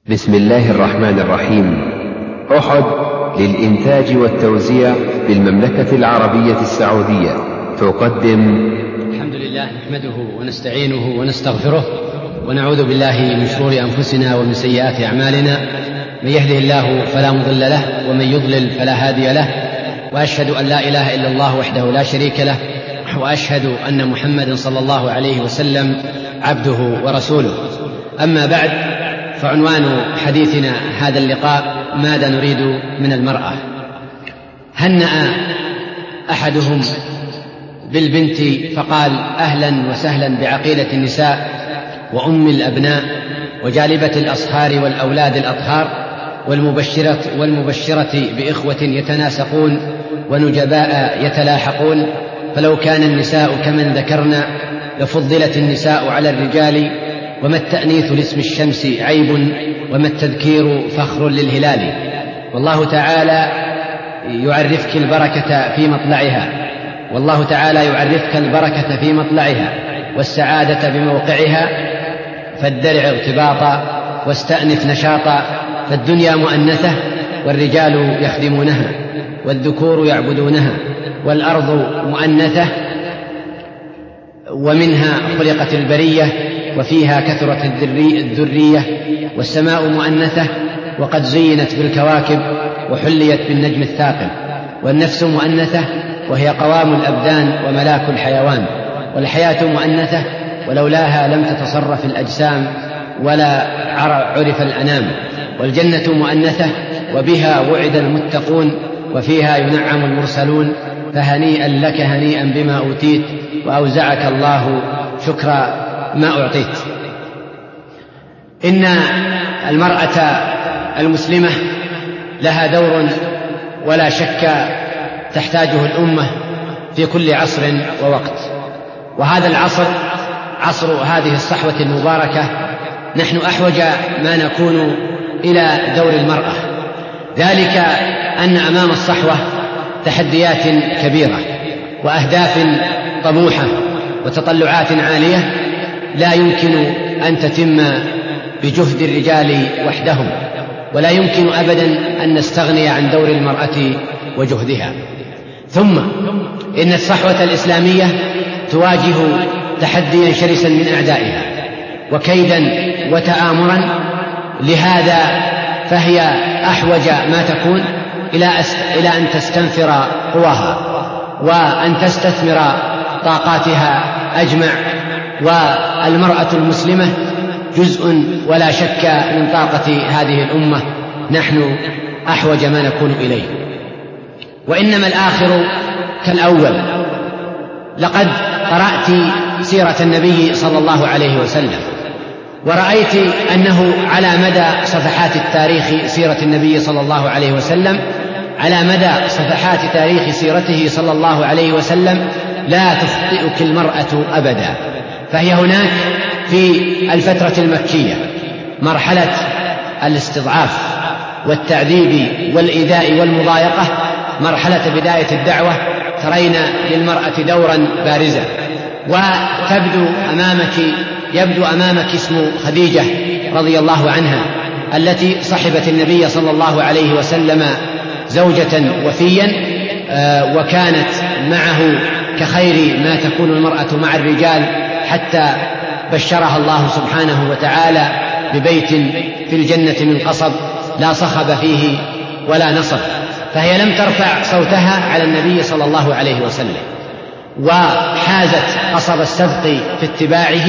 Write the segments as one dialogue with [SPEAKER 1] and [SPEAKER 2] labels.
[SPEAKER 1] بسم الله الرحمن الرحيم. أحد للإنتاج والتوزيع بالمملكة العربية السعودية تقدم.
[SPEAKER 2] الحمد لله نحمده ونستعينه ونستغفره ونعوذ بالله من شرور أنفسنا ومن سيئات أعمالنا، من يهده الله فلا مضل له ومن يضلل فلا هادي له، وأشهد أن لا إله إلا الله وحده لا شريك له، وأشهد أن محمدا صلى الله عليه وسلم عبده ورسوله. أما بعد، فعنوان حديثنا هذا اللقاء: ماذا نريد من المرأة؟ هنأ أحدهم بالبنت فقال: أهلا وسهلا بعقيلة النساء وأم الأبناء وجالبة الأصهار والأولاد الأطهار والمبشرة بإخوة يتناسقون ونجباء يتلاحقون، فلو كان النساء كمن ذكرنا لفضلت النساء على الرجال، وما التأنيث لاسم الشمس عيب وما التذكير فخر للهلال. والله تعالى يعرفك البركة في مطلعها، والله تعالى يعرفك البركة في مطلعها والسعادة بموقعها، فادرع ارتباطا واستأنف نشاطا، فالدنيا مؤنثة والرجال يخدمونها والذكور يعبدونها، والأرض مؤنثة ومنها خلقت البرية وفيها كثرت الذرية، والسماء مؤنثة وقد زينت بالكواكب وحليت بالنجم الثاقب، والنفس مؤنثة وهي قوام الأبدان وملاك الحيوان، والحياة مؤنثة ولولاها لم تتصرف الأجسام ولا عرف الأنام، والجنة مؤنثة وبها وعد المتقون وفيها ينعم المرسلون، فهنيئا لك هنيئا بما أوتيت وأوزعك الله شكر ما أعطيت. إن المرأة المسلمة لها دور ولا شك تحتاجه الأمة في كل عصر ووقت، وهذا العصر عصر هذه الصحوة المباركة نحن أحوج ما نكون إلى دور المرأة، ذلك أن أمام الصحوة تحديات كبيرة وأهداف طموحة وتطلعات عالية لا يمكن أن تتم بجهد الرجال وحدهم، ولا يمكن أبدا أن نستغني عن دور المرأة وجهدها. ثم إن الصحوة الإسلامية تواجه تحديا شرسا من أعدائها وكيدا وتآمرا، لهذا فهي أحوج ما تكون إلى أن تستنفر قواها وأن تستثمر طاقاتها أجمع، والمرأة المسلمة جزء ولا شك من طاقة هذه الأمة، نحن أحوج ما نكون إليه. وإنما الآخر كالأول. لقد قرأت سيرة النبي صلى الله عليه وسلم ورأيت أنه على مدى صفحات التاريخ سيرة النبي صلى الله عليه وسلم، على مدى صفحات تاريخ سيرته صلى الله عليه وسلم لا تخطئك المرأة أبدا. فهي هناك في الفترة المكية مرحلة الاستضعاف والتعذيب والإيذاء والمضايقة، مرحلة بداية الدعوة، ترين للمرأة دورا بارزا، يبدو أمامك اسم خديجة رضي الله عنها التي صحبت النبي صلى الله عليه وسلم زوجة وفيا، وكانت معه كخير ما تكون المرأة مع الرجال، حتى بشرها الله سبحانه وتعالى ببيت في الجنة من قصب لا صخب فيه ولا نصب. فهي لم ترفع صوتها على النبي صلى الله عليه وسلم، وحازت قصب السبق في اتباعه،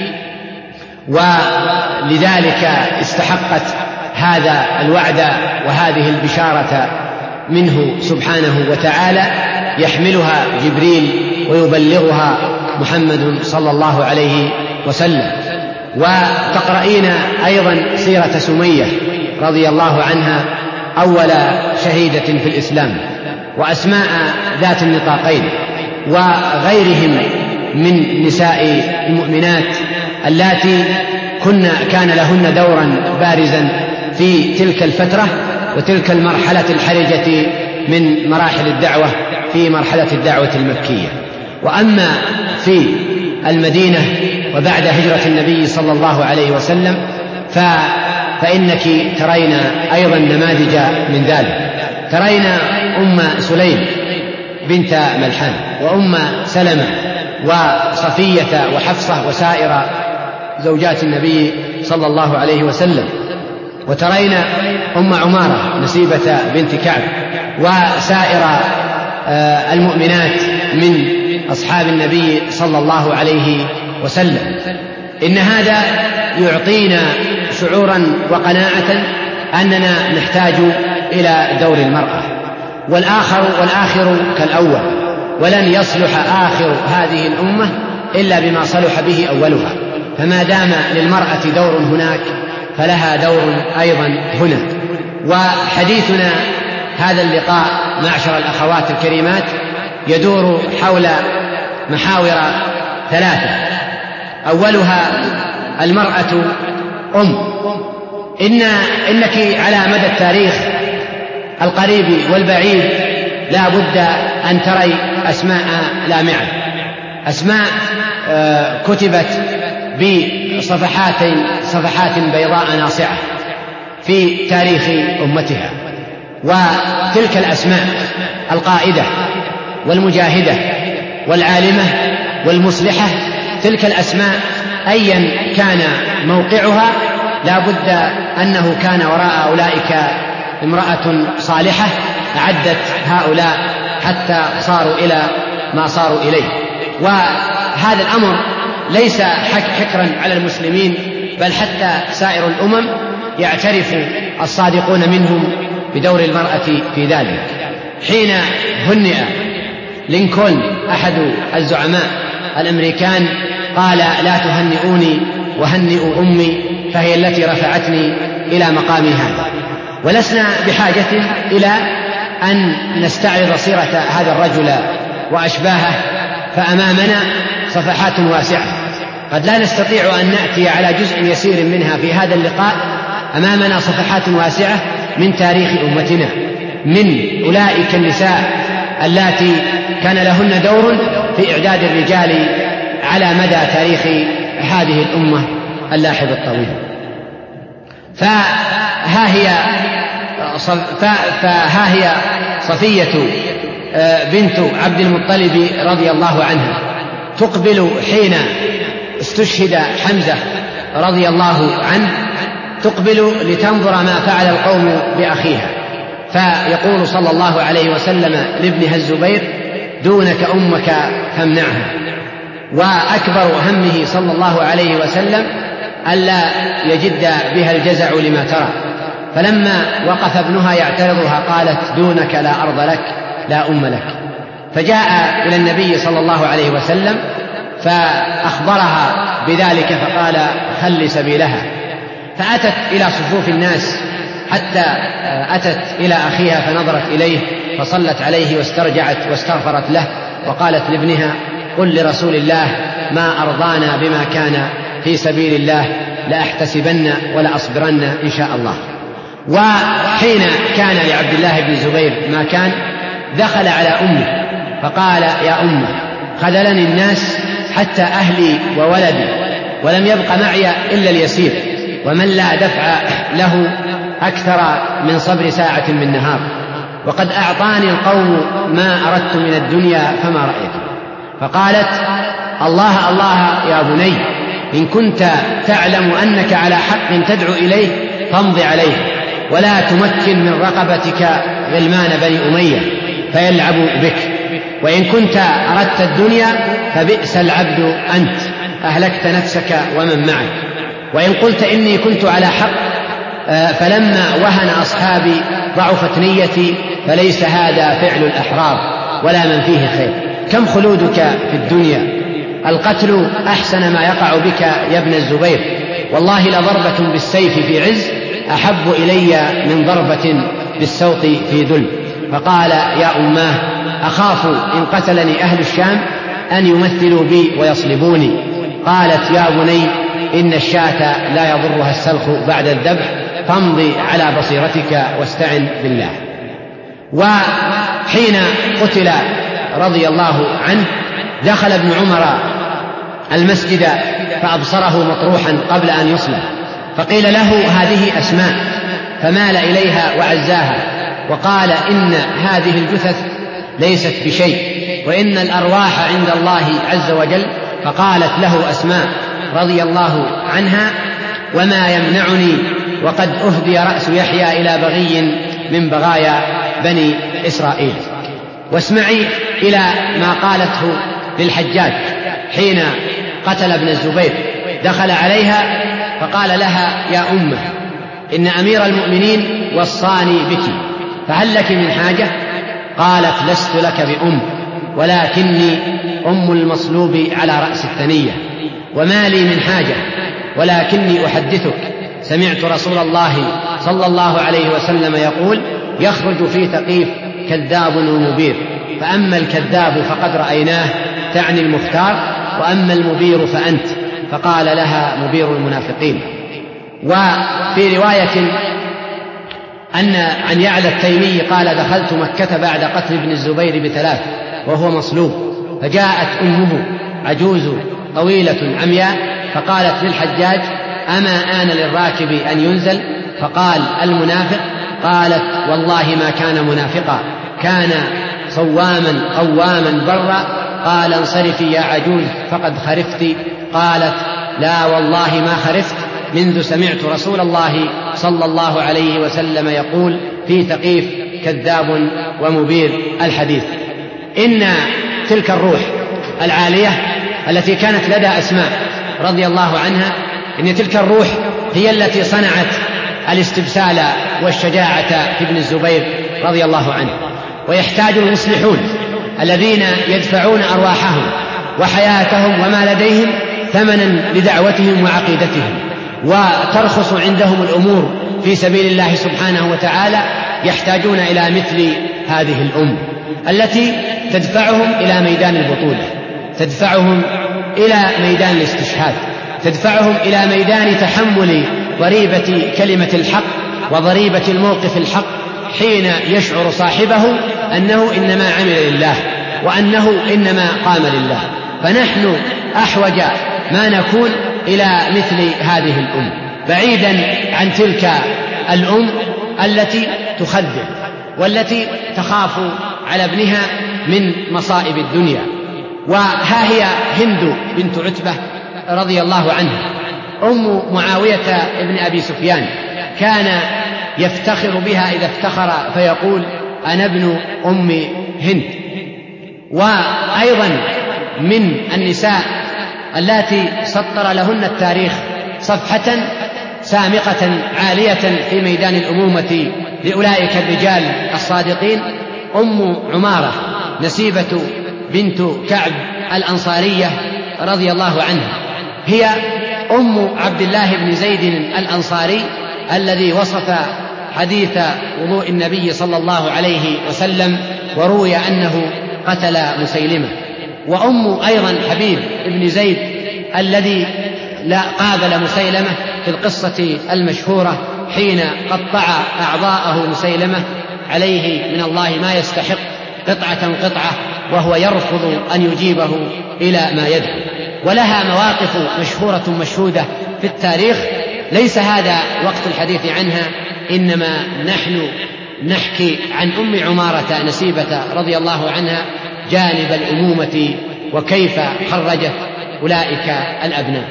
[SPEAKER 2] ولذلك استحقت هذا الوعد وهذه البشارة منه سبحانه وتعالى، يحملها جبريل ويبلغها محمد صلى الله عليه وسلم. وتقرأين أيضا سيرة سمية رضي الله عنها أول شهيدة في الإسلام، وأسماء ذات النطاقين، وغيرهم من نساء المؤمنات اللاتي كان لهن دورا بارزا في تلك الفترة وتلك المرحلة الحرجة من مراحل الدعوة في مرحلة الدعوة المكية. وأما في المدينة وبعد هجرة النبي صلى الله عليه وسلم فإنك ترين أيضا نماذج من ذلك. ترين أم سليم بنت ملحان، وأم سلمة، وصفية، وحفصة، وسائر زوجات النبي صلى الله عليه وسلم. وترين أم عمارة نسيبة بنت كعب، وسائر المؤمنات من أصحاب النبي صلى الله عليه وسلم. إن هذا يعطينا شعورا وقناعة أننا نحتاج إلى دور المرأة، والآخر كالأول، ولن يصلح آخر هذه الأمة إلا بما صلح به أولها، فما دام للمرأة دور هناك فلها دور أيضا هنا. وحديثنا هذا اللقاء معشر الأخوات الكريمات يدور حول محاور ثلاثة. أولها المرأة إنك على مدى التاريخ القريب والبعيد لا بد أن تري أسماء لامعة، أسماء كتبت بصفحات بيضاء ناصعة في تاريخ أمتها. وتلك الأسماء القائدة والمجاهدة والعالمة والمصلحة، تلك الأسماء أيا كان موقعها لا بد أنه كان وراء أولئك امرأة صالحة أعدت هؤلاء حتى صاروا إلى ما صاروا إليه. وهذا الأمر ليس حكرا على المسلمين، بل حتى سائر الأمم يعترف الصادقون منهم بدور المرأة في ذلك. حين هنئ لينكولن أحد الزعماء الأمريكان قال: لا تهنئوني وهنئوا أمي فهي التي رفعتني إلى مقامي هذا. ولسنا بحاجة إلى أن نستعرض سيرة هذا الرجل وأشباهه، فأمامنا صفحات واسعة قد لا نستطيع أن نأتي على جزء يسير منها في هذا اللقاء. أمامنا صفحات واسعة من تاريخ أمتنا، من أولئك النساء اللاتي كان لهن دور في إعداد الرجال على مدى تاريخ هذه الأمة اللاحظ الطويل. فها هي صفية بنت عبد المطلب رضي الله عنها تقبل حين استشهد حمزة رضي الله عنه، تقبل لتنظر ما فعل القوم بأخيها، فيقول صلى الله عليه وسلم لابنها الزبير: دونك أمك فامنعها. وأكبر همه صلى الله عليه وسلم ألا يجد بها الجزع لما ترى، فلما وقف ابنها يعترضها قالت: دونك لا أرض لك لا أم لك. فجاء إلى النبي صلى الله عليه وسلم فأخبرها بذلك فقال: خل سبيلها. فأتت إلى صفوف الناس حتى أتت إلى أخيها فنظرت إليه فصلت عليه واسترجعت واستغفرت له، وقالت لابنها: قل لرسول الله ما أرضانا بما كان في سبيل الله لأحتسبن ولأصبرن إن شاء الله. وحين كان لعبد الله بن الزبير ما كان دخل على أمه فقال: يا أمه، خذلني الناس حتى أهلي وولدي، ولم يبق معي إلا اليسير، ومن لا دفع له أكثر من صبر ساعة من نهار، وقد أعطاني القوم ما أردت من الدنيا فما رأيت. فقالت: الله الله يا بني، إن كنت تعلم أنك على حق تدعو إليه فامض عليه، ولا تمكن من رقبتك غلمان بني أمية فيلعب بك، وإن كنت أردت الدنيا فبئس العبد أنت، أهلكت نفسك ومن معك. وإن قلت إني كنت على حق فلما وهن أصحابي ضعفت نيتي، فليس هذا فعل الأحرار ولا من فيه خير. كم خلودك في الدنيا، القتل أحسن ما يقع بك يا ابن الزبير، والله لضربة بالسيف في عز أحب إلي من ضربة بالسوط في ذل. فقال: يا أماه، أخاف إن قتلني أهل الشام أن يمثلوا بي ويصلبوني. قالت: يا بني، إن الشاة لا يضرها السلخ بعد الذبح، فامضي على بصيرتك واستعن بالله. وحين قتل رضي الله عنه دخل ابن عمر المسجد فأبصره مطروحا قبل أن يصلب، فقيل له هذه أسماء، فمال إليها وعزاها وقال إن هذه الجثث ليست بشيء وإن الأرواح عند الله عز وجل. فقالت له أسماء رضي الله عنها: وما يمنعني وقد أهدي رأس يحيى إلى بغي من بغايا بني إسرائيل. واسمعي إلى ما قالته للحجاج حين قتل ابن الزبير، دخل عليها فقال لها: يا أمه، إن أمير المؤمنين وصاني بك، فهل لك من حاجة؟ قالت: لست لك بأم، ولكني أم المصلوب على رأس الثنية، وما لي من حاجة، ولكني أحدثك سمعت رسول الله صلى الله عليه وسلم يقول: يخرج في ثقيف كذاب ومبير، فأما الكذاب فقد رأيناه، تعني المختار، وأما المبير فأنت. فقال لها: مبير المنافقين. وفي رواية عن يعلى التيمي قال: دخلت مكة بعد قتل ابن الزبير ب3 وهو مصلوب، فجاءت أمه عجوز طويلة عمياء فقالت للحجاج: أما آن للراكب أن ينزل؟ فقال: المنافق. قالت: والله ما كان منافقا، كان صواما قواما برا. قال: انصرفي يا عجوز فقد خرفت. قالت: لا والله ما خرفت، منذ سمعت رسول الله صلى الله عليه وسلم يقول: في ثقيف كذاب ومبير، الحديث. إن تلك الروح العالية التي كانت لدى أسماء رضي الله عنها، إن تلك الروح هي التي صنعت الاستبسال والشجاعة في ابن الزبير رضي الله عنه. ويحتاج المصلحون الذين يدفعون أرواحهم وحياتهم وما لديهم ثمنا لدعوتهم وعقيدتهم، وترخص عندهم الأمور في سبيل الله سبحانه وتعالى، يحتاجون إلى مثل هذه الأم التي تدفعهم إلى ميدان البطولة، تدفعهم إلى ميدان الاستشهاد، تدفعهم إلى ميدان تحمل ضريبة كلمة الحق وضريبة الموقف الحق، حين يشعر صاحبه أنه إنما عمل لله وأنه إنما قام لله. فنحن أحوج ما نكون إلى مثل هذه الأم، بعيدا عن تلك الأم التي تخدم والتي تخاف على ابنها من مصائب الدنيا. وها هي هند بنت عتبة رضي الله عنها أم معاوية ابن أبي سفيان، كان يفتخر بها إذا افتخر فيقول: أنا ابن أم هند. وأيضا من النساء التي سطر لهن التاريخ صفحة سامقة عالية في ميدان الأمومة لأولئك الرجال الصادقين أم عمارة نسيبة بنت كعب الأنصارية رضي الله عنها، هي أم عبد الله بن زيد الأنصاري الذي وصف حديث وضوء النبي صلى الله عليه وسلم وروي أنه قتل مسيلمة. وأم أيضا حبيب بن زيد الذي قابل مسيلمة في القصة المشهورة حين قطع أعضاءه مسيلمة عليه من الله ما يستحق قطعة قطعة، وهو يرفض أن يجيبه إلى ما يدعو. ولها مواقف مشهورة مشهودة في التاريخ، ليس هذا وقت الحديث عنها، إنما نحن نحكي عن أم عمارة نسيبة رضي الله عنها جانب الأمومة وكيف خرجت أولئك الأبناء.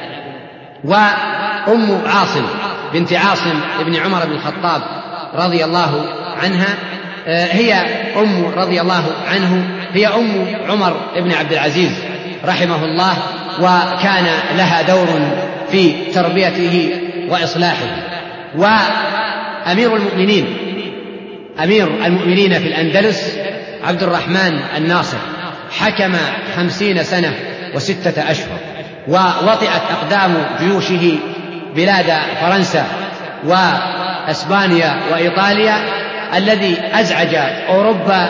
[SPEAKER 2] وأم عاصم بنت عاصم ابن عمر بن الخطاب رضي الله عنها هي أم رضي الله عنه، هي أم عمر بن عبد العزيز رحمه الله، وكان لها دور في تربيته وإصلاحه. وأمير المؤمنين في الأندلس عبد الرحمن الناصر حكم 50 سنة و6 أشهر، ووطئت أقدام جيوشه بلاد فرنسا وأسبانيا وإيطاليا الذي أزعج أوروبا.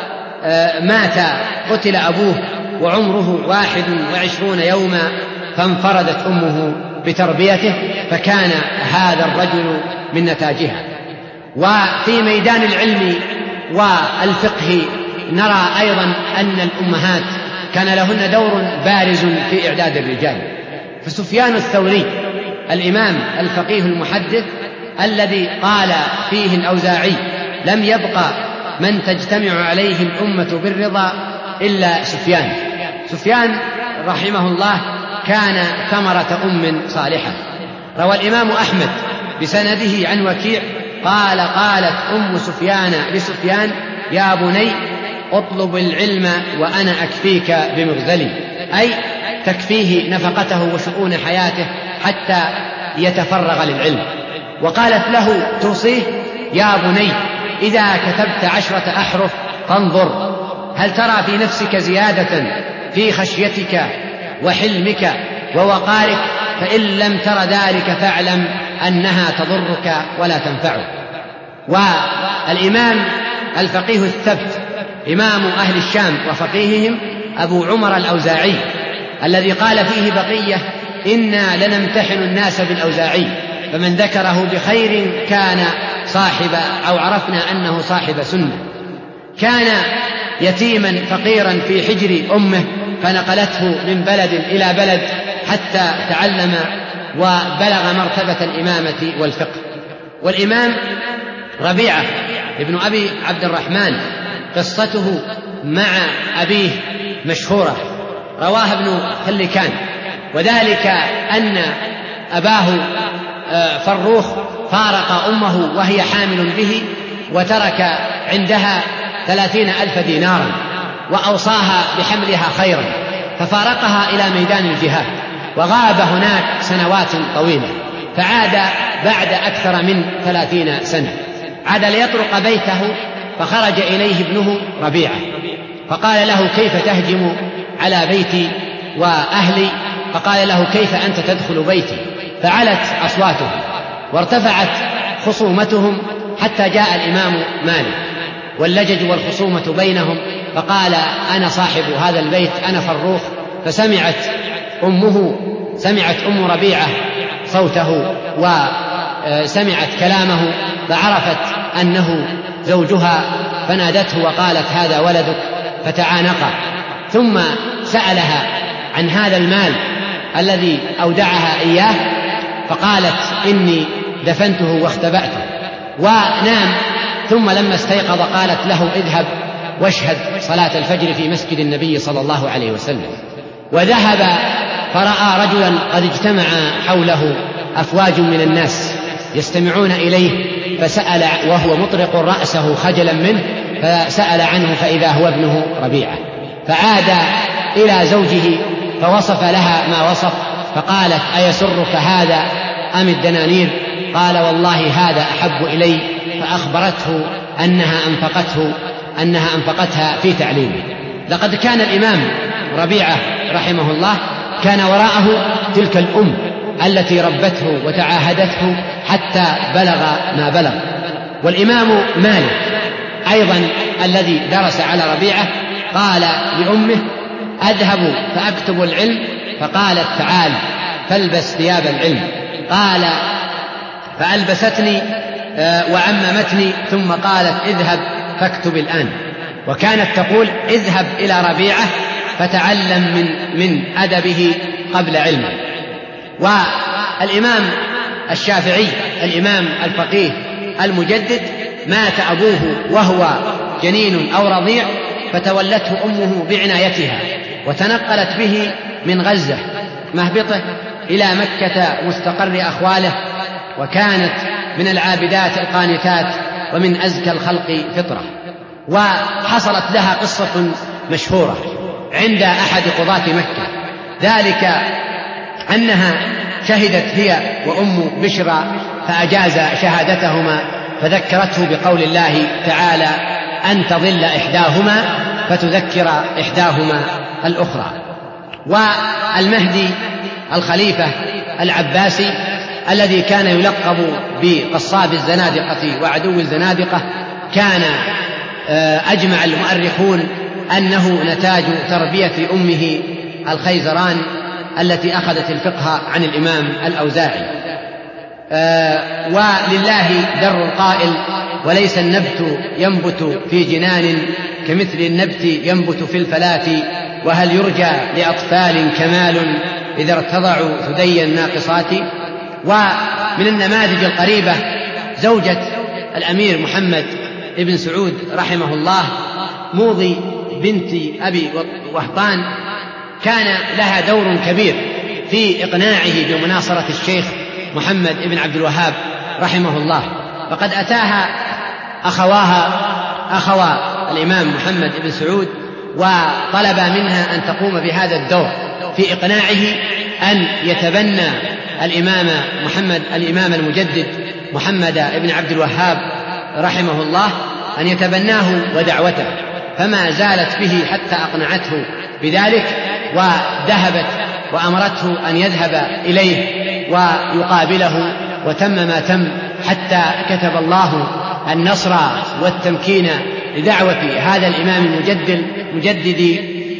[SPEAKER 2] قتل أبوه وعمره 21 يوما، فانفردت أمه بتربيته، فكان هذا الرجل من نتاجها. وفي ميدان العلم والفقه نرى أيضا أن الأمهات كان لهن دور بارز في إعداد الرجال. فسفيان الثوري الإمام الفقيه المحدث الذي قال فيه الأوزاعي: لم يبقى من تجتمع عليه الأمة بالرضا إلا سفيان. سفيان رحمه الله كان ثمرة أم صالحة. روى الإمام أحمد بسنده عن وكيع قال: قالت أم سفيان لسفيان: يا بني اطلب العلم وأنا أكفيك بمغزلي، أي تكفيه نفقته وشؤون حياته حتى يتفرغ للعلم. وقالت له توصيه: يا بني إذا كتبت 10 أحرف فانظر هل ترى في نفسك زيادة في خشيتك وحلمك ووقارك، فإن لم تر ذلك فاعلم أنها تضرك ولا تنفعك. والإمام الفقيه الثبت إمام أهل الشام وفقيههم أبو عمر الأوزاعي الذي قال فيه بقية: إنا لنمتحن الناس بالأوزاعي، فمن ذكره بخير كان صاحب أو عرفنا أنه صاحب سنة. كان يتيما فقيرا في حجر أمه، فنقلته من بلد إلى بلد حتى تعلم وبلغ مرتبة الإمامة والفقه. والإمام ربيعة ابن أبي عبد الرحمن قصته مع أبيه مشهورة، رواها ابن خلكان، وذلك أن أباه فروخ فارق أمه وهي حامل به، وترك عندها 30,000 دينارا وأوصاها بحملها خيرا، ففارقها إلى ميدان الجهاد وغاب هناك سنوات طويلة، فعاد بعد أكثر من 30 سنة، عاد ليطرق بيته، فخرج إليه ابنه ربيعة فقال له: كيف تهجم على بيتي وأهلي؟ فقال له: كيف أنت تدخل بيتي؟ فعلت أصواتهم وارتفعت خصومتهم حتى جاء الإمام مالك واللجج والخصومة بينهم، فقال: أنا صاحب هذا البيت، أنا فروخ. فسمعت أم ربيعة صوته وسمعت كلامه، فعرفت أنه زوجها، فنادته وقالت: هذا ولدك، فتعانقا. ثم سألها عن هذا المال الذي أودعها إياه، فقالت: إني دفنته واختبأته، ونام. ثم لما استيقظ قالت له: اذهب واشهد صلاة الفجر في مسجد النبي صلى الله عليه وسلم. وذهب فرأى رجلا قد اجتمع حوله أفواج من الناس يستمعون إليه، فسأل وهو مطرق رأسه خجلا منه، فسأل عنه فإذا هو ابنه ربيعة، فعاد إلى زوجه فوصف لها ما وصف، فقالت: أيسرك هذا أم الدنانير؟ قال: والله هذا أحب إلي. فأخبرته أنها أنفقتها في تعليمه. لقد كان الإمام ربيعة رحمه الله كان وراءه تلك الأم التي ربته وتعاهدته حتى بلغ ما بلغ. والإمام مالك أيضا الذي درس على ربيعة قال لأمه: أذهب فأكتب العلم، فقالت: تعال فالبس ثياب العلم. قال: فألبستني وعممتني، ثم قالت: اذهب فاكتب الآن. وكانت تقول: اذهب إلى ربيعة فتعلم من أدبه قبل علمه. والإمام الشافعي الإمام الفقيه المجدد مات أبوه وهو جنين أو رضيع، فتولته أمه بعنايتها وتنقلت به من غزة مهبطه إلى مكة مستقر أخواله، وكانت من العابدات القانتات ومن أزكى الخلق فطرة. وحصلت لها قصة مشهورة عند أحد قضاة مكة، ذلك أنها شهدت هي وأم بشرى فأجاز شهادتهما، فذكرته بقول الله تعالى: أن تضل إحداهما فتذكر إحداهما الأخرى. والمهدي الخليفة العباسي الذي كان يلقب بقصاب الزنادقة وعدو الزنادقة، كان أجمع المؤرخون أنه نتاج تربية أمه الخيزران التي أخذت الفقه عن الإمام الأوزاعي. ولله در القائل: وليس النبت ينبت في جنان كمثل النبت ينبت في الفلاة، وهل يرجى لأطفال كمال إذا ارتضعوا ثدي الناقصات. ومن النماذج القريبة زوجة الأمير محمد بن سعود رحمه الله، موضي بنت أبي وهطان، كان لها دور كبير في إقناعه بمناصرة الشيخ محمد بن عبد الوهاب رحمه الله. فقد أتاها أخوا الإمام محمد بن سعود وطلب منها أن تقوم بهذا الدور في إقناعه أن يتبنى الإمام المجدد محمد بن عبد الوهاب رحمه الله، أن يتبناه ودعوته. فما زالت به حتى أقنعته بذلك، وذهبت وأمرته أن يذهب إليه ويقابله، وتم ما تم حتى كتب الله النصر والتمكين لدعوة هذا الإمام المجدد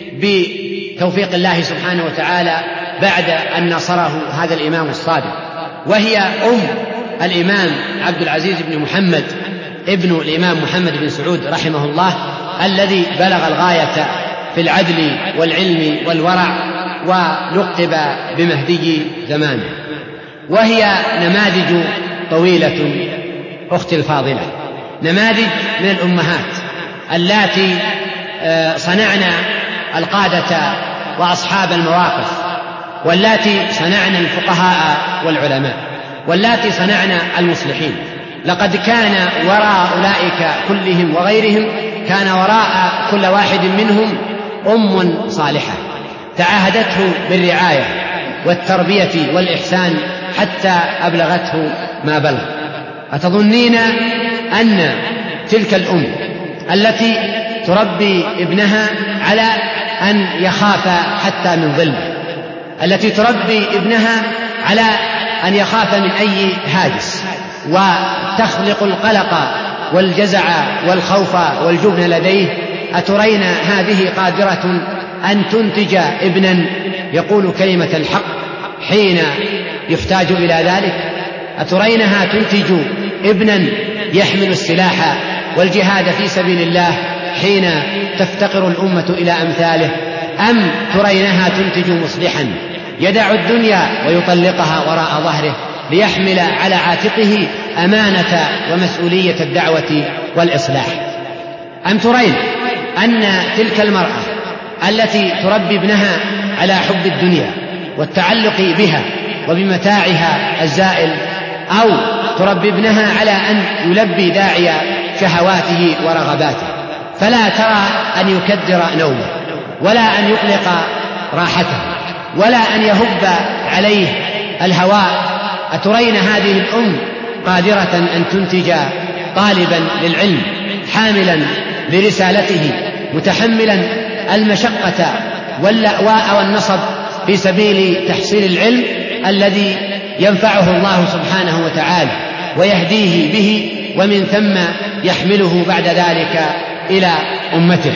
[SPEAKER 2] بتوفيق الله سبحانه وتعالى بعد أن نصره هذا الإمام الصادق. وهي أم الإمام عبد العزيز بن محمد ابن الإمام محمد بن سعود رحمه الله، الذي بلغ الغاية في العدل والعلم والورع، ولقب بمهدي زمانه. وهي نماذج طويلة أختي الفاضلة، نماذج من الأمهات اللاتي صنعن القادة وأصحاب المواقف، واللاتي صنعن الفقهاء والعلماء، واللاتي صنعن المصلحين. لقد كان وراء أولئك كلهم وغيرهم، كان وراء كل واحد منهم أم صالحة تعاهدته بالرعاية والتربية والإحسان حتى أبلغته ما بلغ. أتظنين أن تلك الأم التي تربي ابنها على أن يخاف حتى من ظلمه، التي تربي ابنها على أن يخاف من أي هاجس، وتخلق القلق والجزع والخوف والجبن لديه، أترين هذه قادرة أن تنتج ابنا يقول كلمة الحق حين يحتاج إلى ذلك؟ أترينها تنتج ابنا يحمل السلاح والجهاد في سبيل الله حين تفتقر الأمة إلى أمثاله؟ أم ترينها تنتج مصلحا يدع الدنيا ويطلقها وراء ظهره ليحمل على عاتقه أمانة ومسؤولية الدعوة والإصلاح؟ أم ترين أن تلك المرأة التي تربي ابنها على حب الدنيا والتعلق بها وبمتاعها الزائل، أو تربي ابنها على أن يلبي داعي شهواته ورغباته، فلا ترى أن يكدر نومه، ولا أن يقلق راحته، ولا أن يهب عليه الهواء؟ أترين هذه الأم قادرة أن تنتج طالبا للعلم حاملا لرسالته، متحملا المشقة واللأواء والنصب في سبيل تحصيل العلم الذي ينفعه الله سبحانه وتعالى ويهديه به، ومن ثم يحمله بعد ذلك إلى أمته؟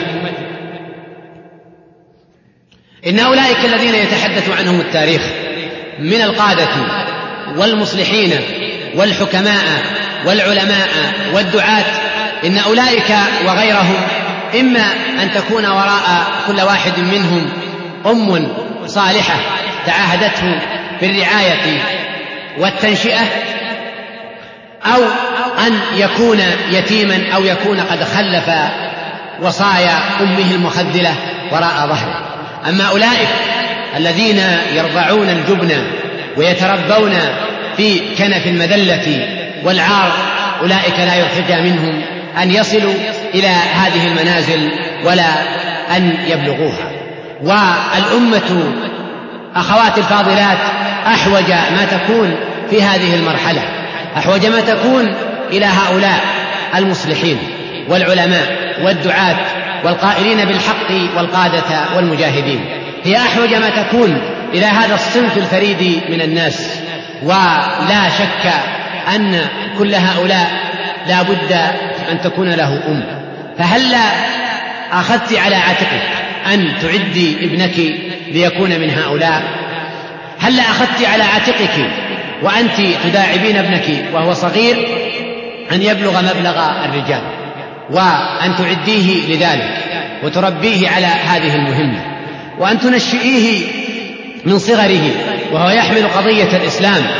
[SPEAKER 2] إن أولئك الذين يتحدث عنهم التاريخ من القادة والمصلحين والحكماء والعلماء والدعاة، إن أولئك وغيرهم إما أن تكون وراء كل واحد منهم أم صالحة تعاهدته بالرعاية والتنشئة، أو أن يكون يتيما، أو يكون قد خلف وصايا أمه المخذلة وراء ظهره. أما أولئك الذين يرضعون الجبن ويتربون في كنف المذلة والعار، أولئك لا يرتجى منهم أن يصلوا إلى هذه المنازل ولا أن يبلغوها. والأمة أخوات الفاضلات أحوج ما تكون في هذه المرحلة، أحوج ما تكون إلى هؤلاء المصلحين والعلماء والدعاة والقائلين بالحق والقادة والمجاهدين. هي أحوج ما تكون إلى هذا الصنف الفريد من الناس. ولا شك أن كل هؤلاء لا بد أن تكون له أم. فهلا أخذت على عاتقك أن تعدي ابنك ليكون من هؤلاء؟ هلا أخذت على عاتقك وأنت تداعبين ابنك وهو صغير أن يبلغ مبلغ الرجال، وأن تعديه لذلك وتربيه على هذه المهمة، وأن تنشئيه من صغره وهو يحمل قضية الإسلام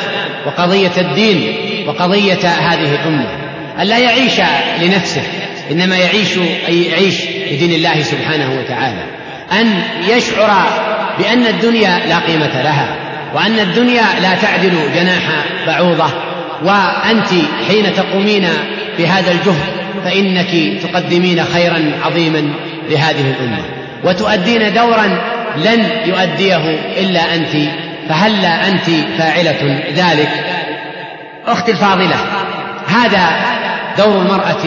[SPEAKER 2] وقضية الدين وقضية هذه الأمة، أن لا يعيش لنفسه إنما يعيش لدين الله سبحانه وتعالى، أن يشعر بأن الدنيا لا قيمة لها، وأن الدنيا لا تعدل جناح بعوضة، وأنت حين تقومين بهذا الجهد فإنك تقدمين خيرا عظيما لهذه الأمة وتؤدين دورا لن يؤديه إلا أنت، فهلا أنت فاعلة ذلك. أختي الفاضلة، هذا دور المرأة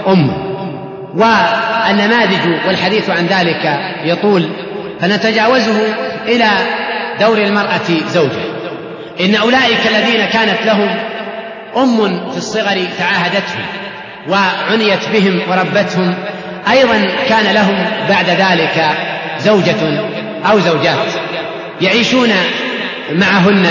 [SPEAKER 2] والنماذج والحديث عن ذلك يطول، فنتجاوزه إلى دور المرأة زوجة. إن أولئك الذين كانت لهم في الصغر تعاهدتهم وعنيت بهم وربتهم، أيضا كان لهم بعد ذلك زوجة أو زوجات يعيشون معهن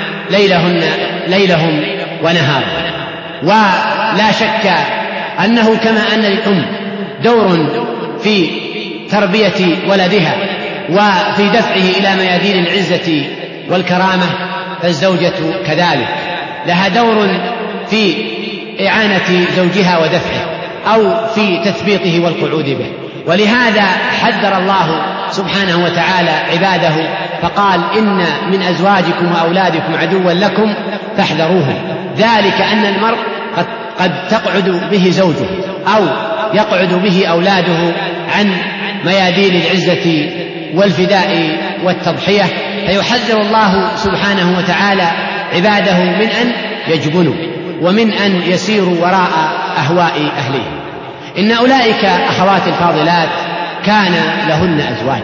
[SPEAKER 2] ليلهم ونهارهم. ولا شك أنه كما أن للأم دور في تربية ولدها وفي دفعه إلى ميادين العزة والكرامة، فالزوجة كذلك لها دور في إعانة زوجها ودفعه أو في تثبيطه والقعود به. ولهذا حذر الله سبحانه وتعالى عباده فقال: إن من أزواجكم وأولادكم عدوا لكم فاحذروهم. ذلك أن المرء قد تقعد به زوجه أو يقعد به أولاده عن ميادين العزة والفداء والتضحية، فيحذر الله سبحانه وتعالى عباده من أن يجبنوا ومن أن يسيروا وراء أهواء أهلهم. إن أولئك أخوات الفاضلات كان لهن أزواج،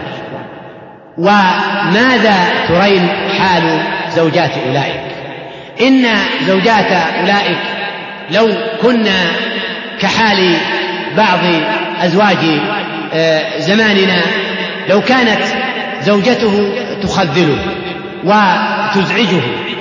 [SPEAKER 2] وماذا ترين حال زوجات أولئك؟ إن زوجات أولئك لو كنا كحال بعض أزواج زماننا، لو كانت زوجته تخذله وتزعجه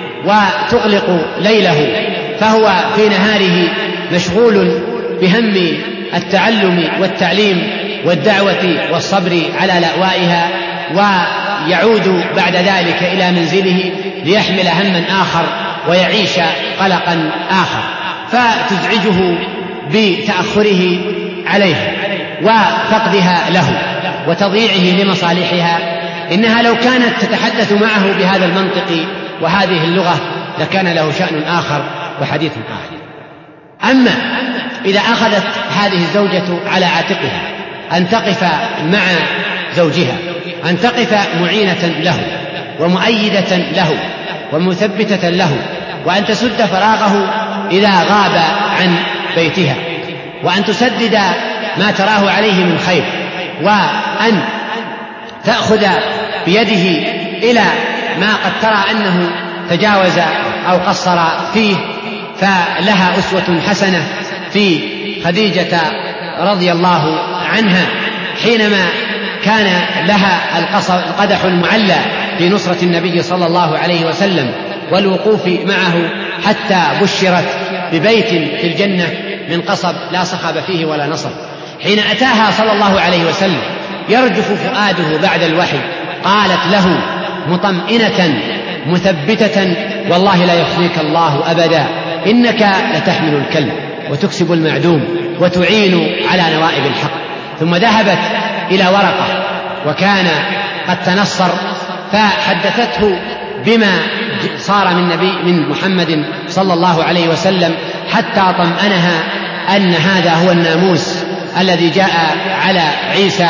[SPEAKER 2] وتغلق ليله، فهو في نهاره مشغول بهم التعلم والتعليم والدعوة والصبر على لأوائها، ويعود بعد ذلك إلى منزله ليحمل هما آخر ويعيش قلقا آخر، فتزعجه بتأخره عليها وفقدها له وتضييعه لمصالحها. إنها لو كانت تتحدث معه بهذا المنطق وهذه اللغة لكان له شأن آخر وحديث آخر. أما إذا أخذت هذه الزوجة على عاتقها أن تقف مع زوجها، أن تقف معينة له ومؤيدة له ومثبتة له، وأن تسد فراغه إذا غاب عن بيتها، وأن تسدد ما تراه عليه من خير، وأن تأخذ بيده إلى ما قد ترى أنه تجاوز أو قصر فيه، فلها أسوة حسنة في خديجة رضي الله عنها حينما كان لها القدح المعلى في نصرة النبي صلى الله عليه وسلم والوقوف معه، حتى بشرت ببيت في الجنة من قصب لا صخب فيه ولا نصب. حين أتاها صلى الله عليه وسلم يرجف فؤاده بعد الوحي قالت له مطمئنة مثبتة: والله لا يخزيك الله أبدا، إنك لتحمل الكلب وتكسب المعدوم وتعين على نوائب الحق. ثم ذهبت إلى ورقة وكان قد تنصر، فحدثته بما صار من محمد صلى الله عليه وسلم، حتى طمأنها أن هذا هو الناموس الذي جاء على عيسى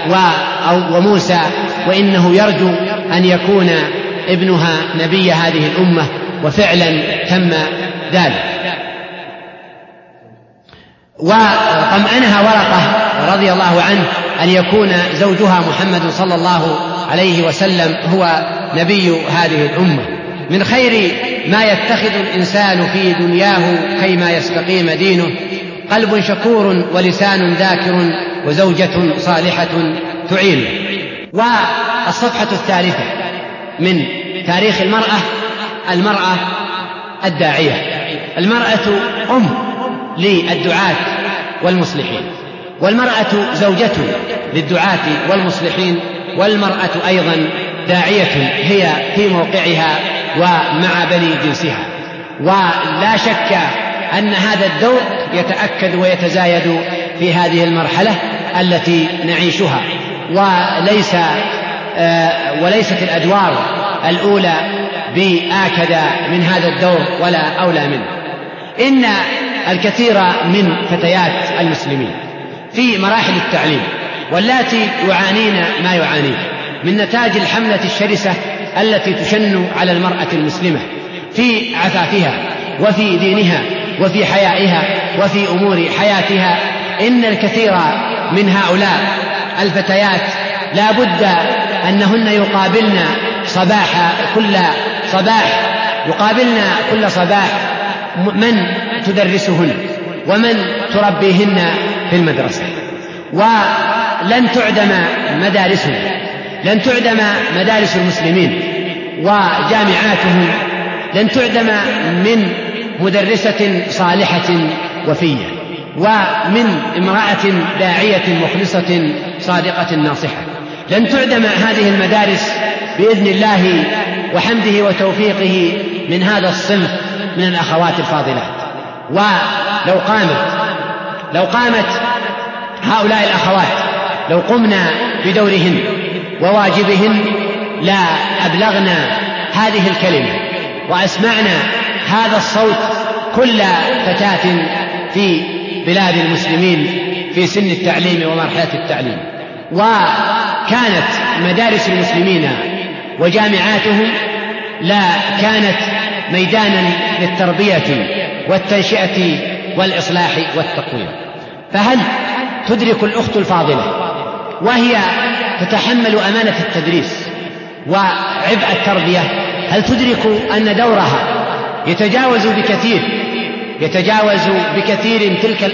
[SPEAKER 2] وموسى، وإنه يرجو أن يكون ابنها نبي هذه الأمة، وفعلا تم ذلك. وطمأنها ورقة رضي الله عنه أن يكون زوجها محمد صلى الله عليه وسلم هو نبي هذه الأمة. من خير ما يتخذ الإنسان في دنياه كيما يستقيم دينه: قلب شكور ولسان ذاكر وزوجة صالحة تعين. والصفحة الثالثة من تاريخ المرأة الداعية. المرأة للدعاة والمصلحين، والمرأة زوجة للدعاة والمصلحين، والمرأة أيضا داعية هي في موقعها ومع بني جنسها. ولا شك أن هذا الدور يتأكد ويتزايد في هذه المرحلة التي نعيشها، وليست الأدوار الأولى بآكد من هذا الدور ولا أولى منه. إن الكثير من فتيات المسلمين في مراحل التعليم واللاتي يعانين ما يعانيه من نتاج الحملة الشرسة التي تشن على المرأة المسلمة في عفافها وفي دينها وفي حيائها وفي أمور حياتها، إن الكثير من هؤلاء الفتيات لا بد أنهن يقابلن كل صباح من تدرسهن ومن تربيهن في المدرسة. ولن تعدم مدارس المسلمين وجامعاتهم، لن تعدم من مدرسة صالحة وفية ومن امرأة داعية مخلصة صادقة ناصحة. لن تعدم هذه المدارس بإذن الله وحمده وتوفيقه من هذا الصنف من الأخوات الفاضلات. ولو قامت هؤلاء الأخوات، لو قمنا بدورهن وواجبهن، لا أبلغنا هذه الكلمة وأسمعنا هذا الصوت كل فتاة في بلاد المسلمين في سن التعليم ومرحلة التعليم. وكانت مدارس المسلمين وجامعاتهم لا كانت ميدانا للتربية والتنشئة والإصلاح والتقويم. فهل تدرك الأخت الفاضلة وهي تتحمل أمانة التدريس وعبء التربية، هل تدرك أن دورها يتجاوز بكثير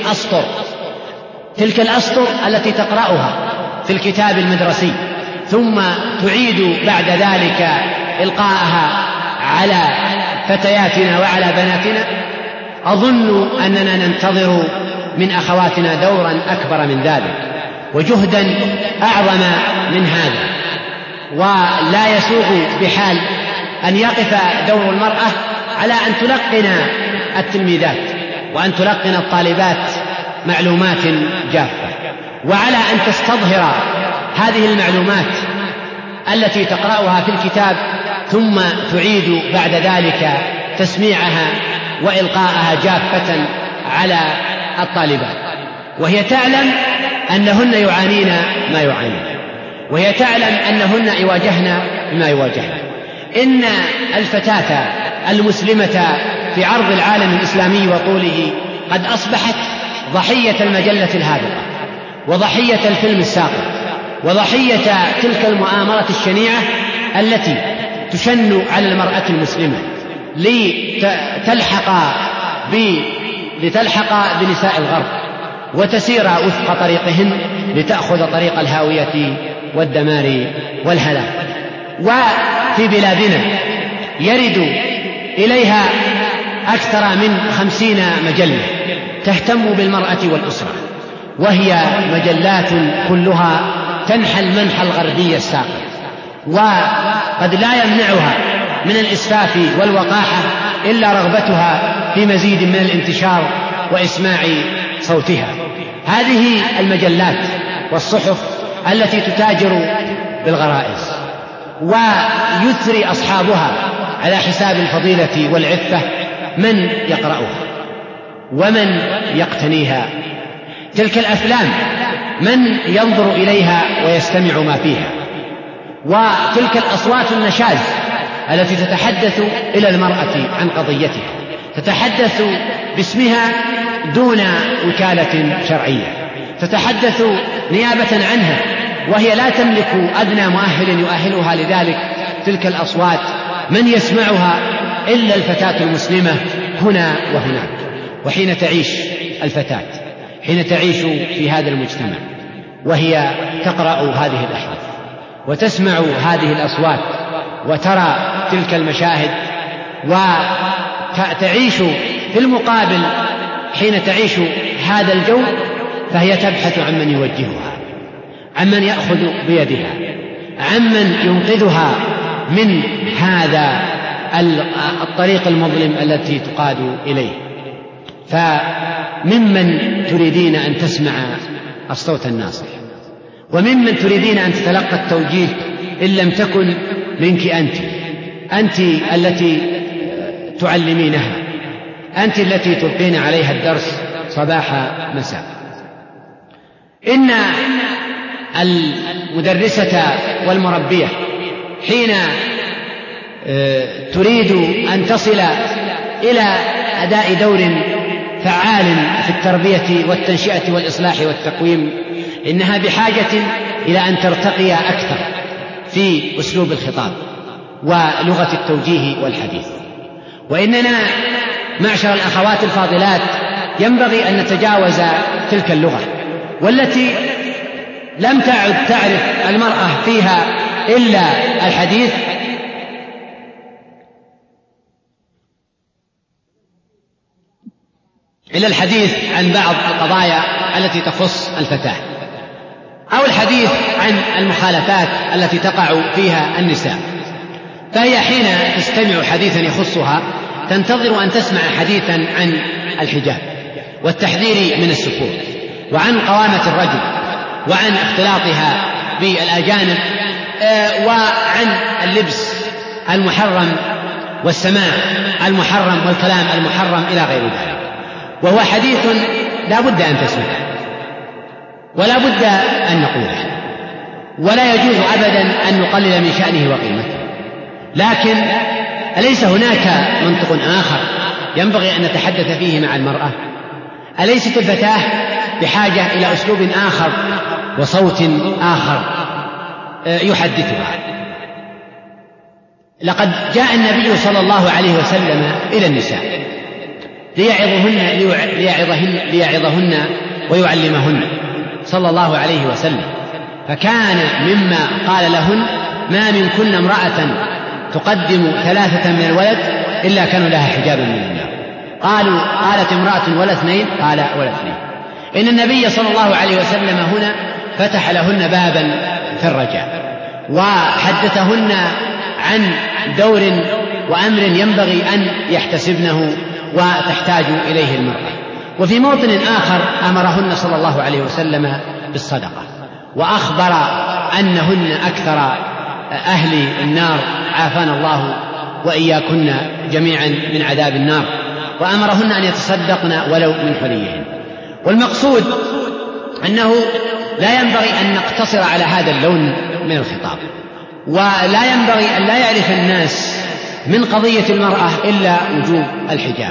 [SPEAKER 2] تلك الأسطر التي تقرأها في الكتاب المدرسي ثم تعيد بعد ذلك إلقاءها على فتياتنا وعلى بناتنا؟ أظن أننا ننتظر من أخواتنا دورا أكبر من ذلك وجهدا أعظم من هذا. ولا يسوغ بحال أن يقف دور المرأة على أن تلقن التلميذات وأن تلقن الطالبات معلومات جافة، وعلى أن تستظهر هذه المعلومات التي تقرأها في الكتاب ثم تعيد بعد ذلك تسميعها وإلقاءها جافة على الطالبات، وهي تعلم أنهن يعانين ما يعانين، وهي تعلم أنهن يواجهن بما يواجهن. إن الفتاة المسلمة في عرض العالم الإسلامي وطوله قد أصبحت ضحية المجلة الهابطة وضحية الفيلم الساقط وضحية تلك المؤامرة الشنيعة التي تشن على المرأة المسلمة لتلحق بنساء الغرب وتسير وفق طريقهن لتأخذ طريق الهاوية والدمار والهلاك. وفي بلادنا يرد إليها أكثر من 50 مجلة تهتم بالمرأة والأسرة، وهي مجلات كلها تنحى المنحى الغربي الساقط، وقد لا يمنعها من الإسفاف والوقاحة إلا رغبتها في مزيد من الانتشار وإسماع صوتها. هذه المجلات والصحف التي تتاجر بالغرائز ويثري أصحابها على حساب الفضيلة والعفة من يقرأها ومن يقتنيها. تلك الأفلام من ينظر إليها ويستمع ما فيها، وتلك الأصوات النشاز التي تتحدث إلى المرأة عن قضيتها، تتحدث باسمها دون وكالة شرعية، تتحدث نيابة عنها وهي لا تملك أدنى مؤهل يؤهلها لذلك. تلك الأصوات من يسمعها إلا الفتاة المسلمة هنا وهناك. وحين تعيش الفتاة، حين تعيش في هذا المجتمع وهي تقرأ هذه الأحداث وتسمع هذه الأصوات وترى تلك المشاهد وتعيش في المقابل، حين تعيش هذا الجو فهي تبحث عن من يوجهها، عمن يأخذ بيدها، عمن ينقذها من هذا الطريق المظلم التي تقاد إليه. فممن تريدين أن تسمع الصوت الناصح، وممن تريدين أن تتلقى التوجيه إن لم تكن منك أنت التي تعلمينها، أنت التي تلقين عليها الدرس صباح مساء. إن المدرسة والمربية حين تريد أن تصل إلى أداء دور فعال في التربية والتنشئة والإصلاح والتقويم، إنها بحاجة إلى أن ترتقي أكثر في أسلوب الخطاب ولغة التوجيه والحديث. وإننا معشر الأخوات الفاضلات ينبغي أن نتجاوز تلك اللغة، والتي لم تعد تعرف المرأة فيها إلا الحديث عن بعض القضايا التي تخص الفتاة، أو الحديث عن المخالفات التي تقع فيها النساء. فهي حين تستمع حديثا يخصها تنتظر أن تسمع حديثا عن الحجاب والتحذير من السفور، وعن قوامة الرجل، وعن اختلاطها بالأجانب، وعن اللبس المحرم والسماع المحرم والكلام المحرم إلى غير ذلك. وهو حديث لا بد أن تسمعه ولا بد أن نقوله، ولا يجوز أبدا أن نقلل من شأنه وقيمته. لكن أليس هناك منطق آخر ينبغي أن نتحدث فيه مع المرأة؟ أليست الفتاة بحاجة إلى أسلوب آخر وصوت آخر يحدثها؟ لقد جاء النبي صلى الله عليه وسلم إلى النساء ليعظهن ويعلمهن صلى الله عليه وسلم، فكان مما قال لهن: ما منكن امرأة تقدم 3 من الولد إلا كانوا لها حجابا من النار. قالت امرأة ولا 2؟ قال ولا 2. إن النبي صلى الله عليه وسلم هنا فتح لهن بابا في الرجاء، وحدثهن عن دور وأمر ينبغي أن يحتسبنه وتحتاج إليه المرأة. وفي موطن آخر أمرهن صلى الله عليه وسلم بالصدقة، وأخبر أنهن أكثر أهل النار، عافانا الله وإياكن جميعا من عذاب النار، وأمرهن أن يتصدقن ولو من حليهن. والمقصود أنه لا ينبغي أن نقتصر على هذا اللون من الخطاب، ولا ينبغي أن لا يعرف الناس من قضية المرأة إلا وجوب الحجاب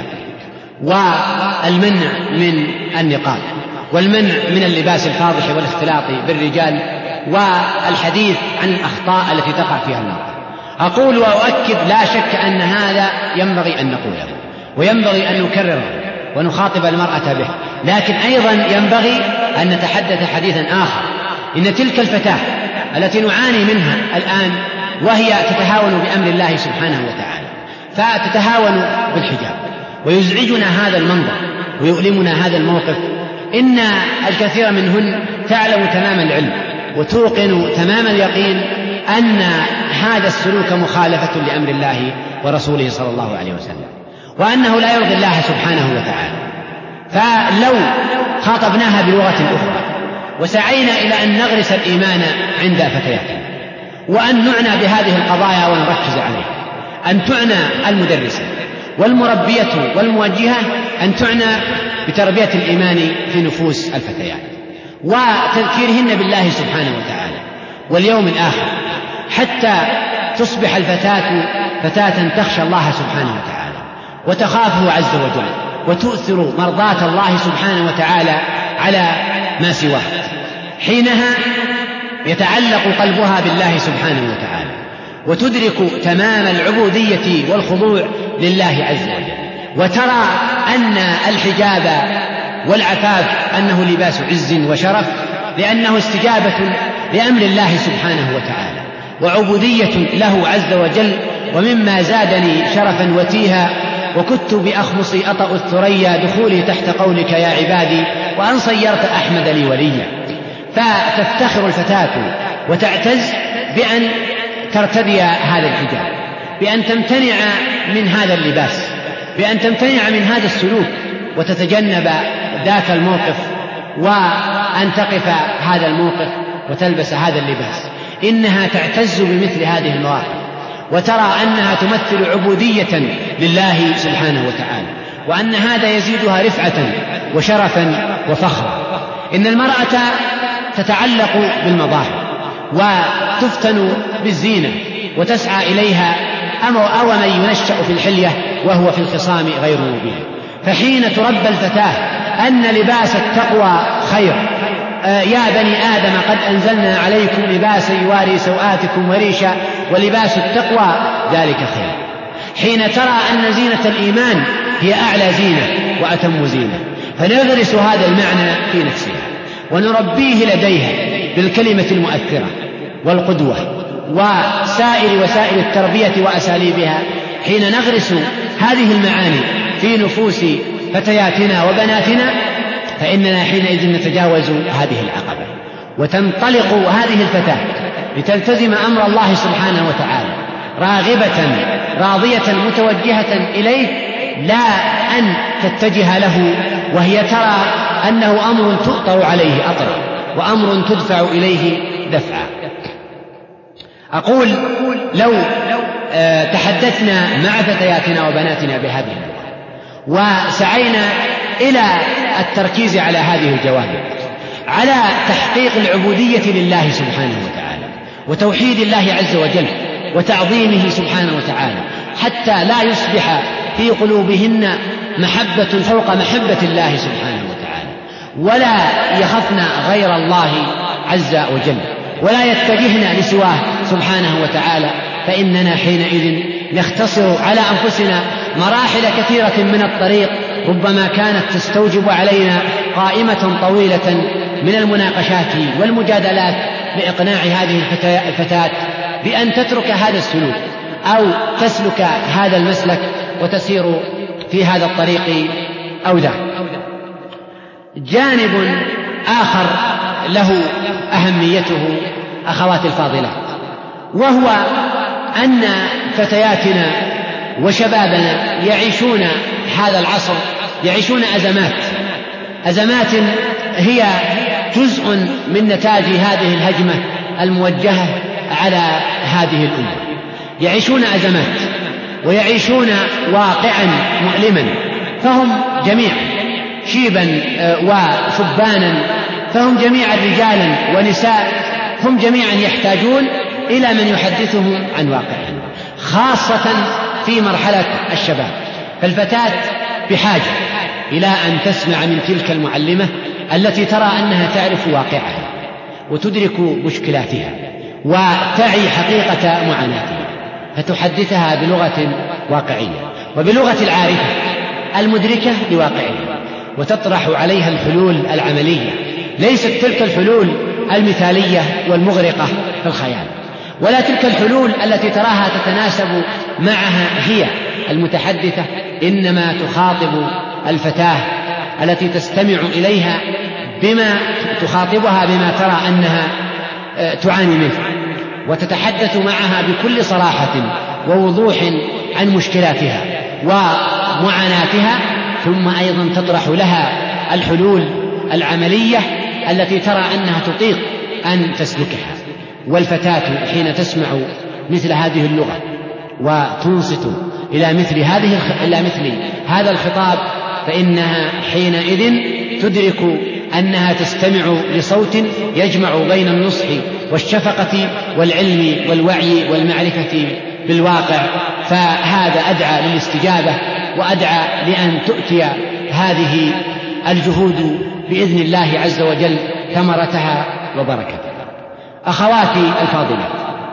[SPEAKER 2] والمنع من النقاب والمنع من اللباس الفاضح والاختلاط بالرجال والحديث عن الأخطاء التي تقع فيها المرأة. أقول وأؤكد: لا شك أن هذا ينبغي أن نقوله وينبغي أن نكرره ونخاطب المرأة به، لكن أيضا ينبغي أن نتحدث حديثا آخر. إن تلك الفتاة التي نعاني منها الآن وهي تتهاون بأمر الله سبحانه وتعالى، فتتهاون بالحجاب، ويزعجنا هذا المنظر ويؤلمنا هذا الموقف. إن الكثير منهن تعلم تمام العلم وتوقن تمام اليقين أن هذا السلوك مخالفة لأمر الله ورسوله صلى الله عليه وسلم، وأنه لا يرضي الله سبحانه وتعالى. فلو خاطبناها بلغة أخرى وسعينا إلى أن نغرس الإيمان عند فتياتنا، وأن نعنى بهذه القضايا ونركز عليها، أن تعنى المدرسة والمربية والموجهة، أن تعنى بتربية الإيمان في نفوس الفتيات وتذكيرهن بالله سبحانه وتعالى واليوم الآخر، حتى تصبح الفتاة فتاة تخشى الله سبحانه وتعالى وتخافه عز وجل، وتؤثر مرضاة الله سبحانه وتعالى على ما سواه. حينها يتعلق قلبها بالله سبحانه وتعالى، وتدرك تمام العبودية والخضوع لله عز وجل، وترى أن الحجاب والعفاف أنه لباس عز وشرف، لأنه استجابة لأمر الله سبحانه وتعالى وعبودية له عز وجل. ومما زادني شرفا وتيها وكدت بأخمصي أطأ الثريا دخولي تحت قولك يا عبادي وأن صيرت أحمد لي وليا. فتفتخر الفتاة وتعتز بأن ترتدي هذا الحجاب، بأن تمتنع من هذا اللباس، بأن تمتنع من هذا السلوك وتتجنب ذاك الموقف، وأن تقف هذا الموقف وتلبس هذا اللباس. إنها تعتز بمثل هذه المواقف وترى أنها تمثل عبودية لله سبحانه وتعالى، وأن هذا يزيدها رفعة وشرفا وفخرا. إن المرأة تتعلق بالمظاهر وتفتن بالزينة وتسعى إليها، أو من ينشأ في الحلية وهو في الخصام غير مبين. فحين تربى الفتاة أن لباس التقوى خير، يا بني آدم قد أنزلنا عليكم لباسا يواري سوآتكم وريشا ولباس التقوى ذلك خير. حين ترى أن زينة الإيمان هي أعلى زينة وأتم زينة، فنغرس هذا المعنى في نفسها ونربيه لديها بالكلمة المؤثرة والقدوة وسائر وسائل التربية وأساليبها. حين نغرس هذه المعاني في نفوس فتياتنا وبناتنا فإننا حينئذ نتجاوز هذه العقبة، وتنطلق هذه الفتاة لتلتزم أمر الله سبحانه وتعالى راغبة راضية متوجهة إليه، لا أن تتجه له وهي ترى أنه أمر تؤطر عليه أطرا وأمر تدفع إليه دفعا. أقول لو تحدثنا مع فتياتنا وبناتنا بهذه اللغة وسعينا إلى التركيز على هذه الجوانب، على تحقيق العبودية لله سبحانه وتعالى وتوحيد الله عز وجل وتعظيمه سبحانه وتعالى، حتى لا يصبح في قلوبهن محبة فوق محبة الله سبحانه وتعالى، ولا يخفن غير الله عز وجل، ولا يتجهن لسواه سبحانه وتعالى، فإننا حينئذ نختصر على أنفسنا مراحل كثيرة من الطريق ربما كانت تستوجب علينا قائمة طويلة من المناقشات والمجادلات لإقناع هذه الفتاة بأن تترك هذا السلوك أو تسلك هذا المسلك وتسير في هذا الطريق أو ذاك. جانب آخر له أهميته أخواتي الفاضلات، وهو أن فتياتنا وشبابنا يعيشون هذا العصر، يعيشون أزمات هي جزء من نتاج هذه الهجمة الموجهة على هذه الأمة. يعيشون أزمات ويعيشون واقعا مؤلما، فهم جميعا شيبا وشبانا، فهم جميعا رجالا ونساء، هم جميعا يحتاجون إلى من يحدثهم عن واقعهم، خاصة في مرحلة الشباب. فالفتاة بحاجة إلى أن تسمع من تلك المعلمة التي ترى أنها تعرف واقعها وتدرك مشكلاتها وتعي حقيقة معاناتها، فتحدثها بلغة واقعية وبلغة العارفة المدركة لواقعها، وتطرح عليها الحلول العملية، ليست تلك الحلول المثالية والمغرقة في الخيال، ولا تلك الحلول التي تراها تتناسب معها هي المتحدثة، إنما تخاطب الفتاة التي تستمع إليها بما تخاطبها بما ترى أنها تعاني منه، وتتحدث معها بكل صراحة ووضوح عن مشكلاتها ومعاناتها، ثم أيضا تطرح لها الحلول العملية التي ترى أنها تطيق أن تسلكها. والفتاة حين تسمع مثل هذه اللغة وتنصت إلى مثل هذا الخطاب، فإنها حينئذ تدرك أنها تستمع لصوت يجمع بين النصح والشفقة والعلم والوعي والمعرفة بالواقع، فهذا أدعى للاستجابة وأدعى لأن تؤتي هذه الجهود بإذن الله عز وجل ثمرتها وبركتها. أخواتي الفاضلات،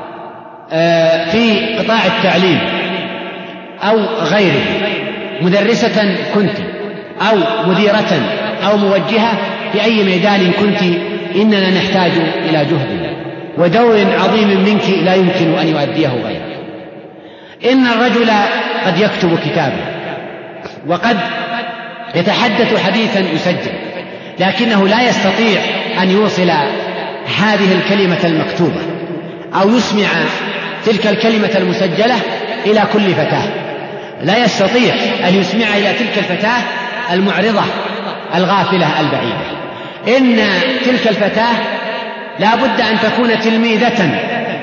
[SPEAKER 2] في قطاع التعليم أو غيره، مدرسة كنت أو مديرة أو موجهة في أي ميدان كنت، إننا نحتاج إلى جهد ودور عظيم منك لا يمكن أن يؤديه غيرك. إن الرجل قد يكتب كتابا وقد يتحدث حديثا يسجل، لكنه لا يستطيع أن يوصل هذه الكلمة المكتوبة أو يسمع تلك الكلمة المسجلة إلى كل فتاة، لا يستطيع أن يسمع إلى تلك الفتاة المعرضة الغافلة البعيدة. إن تلك الفتاة لا بد أن تكون تلميذة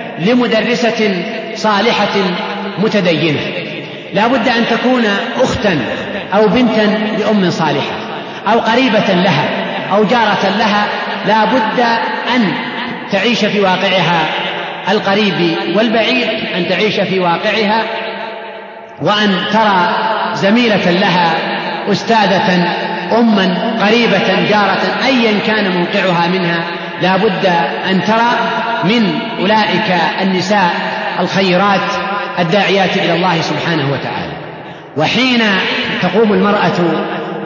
[SPEAKER 2] لمدرسة صالحة متدينة، لا بد أن تكون أختا أو بنتا لأم صالحة، أو قريبة لها أو جارة لها، لا بد أن تعيش في واقعها القريب والبعيد، أن تعيش في واقعها، وأن ترى زميلة لها أستاذة أما قريبة جارة أيا كان موقعها منها، لا بد أن ترى من أولئك النساء الخيرات الداعيات إلى الله سبحانه وتعالى. وحين تقوم المرأة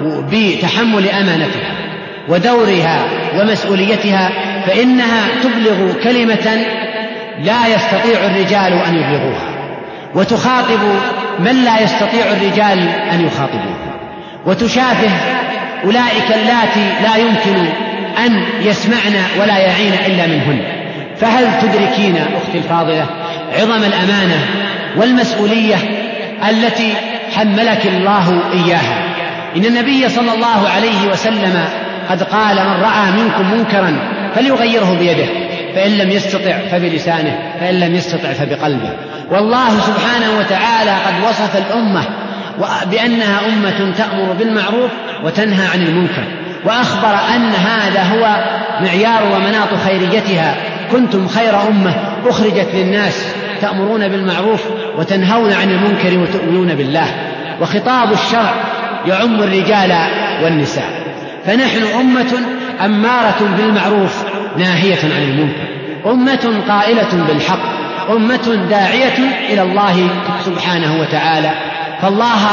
[SPEAKER 2] بتحمل أمانتها ودورها ومسؤوليتها فإنها تبلغ كلمة لا يستطيع الرجال أن يبلغوها، وتخاطب من لا يستطيع الرجال أن يخاطبوه، وتشافه أولئك اللاتي لا يمكن أن يسمعن ولا يعين إلا منهن. فهل تدركين أختي الفاضلة عظم الأمانة والمسؤولية التي حملك الله إياها؟ إن النبي صلى الله عليه وسلم قد قال: من رأى منكم منكرا فليغيره بيده، فإن لم يستطع فبلسانه، فإن لم يستطع فبقلبه. والله سبحانه وتعالى قد وصف الأمة بأنها أمة تأمر بالمعروف وتنهى عن المنكر، وأخبر أن هذا هو معيار ومناط خيريتها: كنتم خير أمة أخرجت للناس تأمرون بالمعروف وتنهون عن المنكر وتؤمنون بالله. وخطاب الشرع يعم الرجال والنساء، فنحن أمة أمارة بالمعروف ناهية عن المنكر، أمة قائلة بالحق، أمة داعية إلى الله سبحانه وتعالى. فالله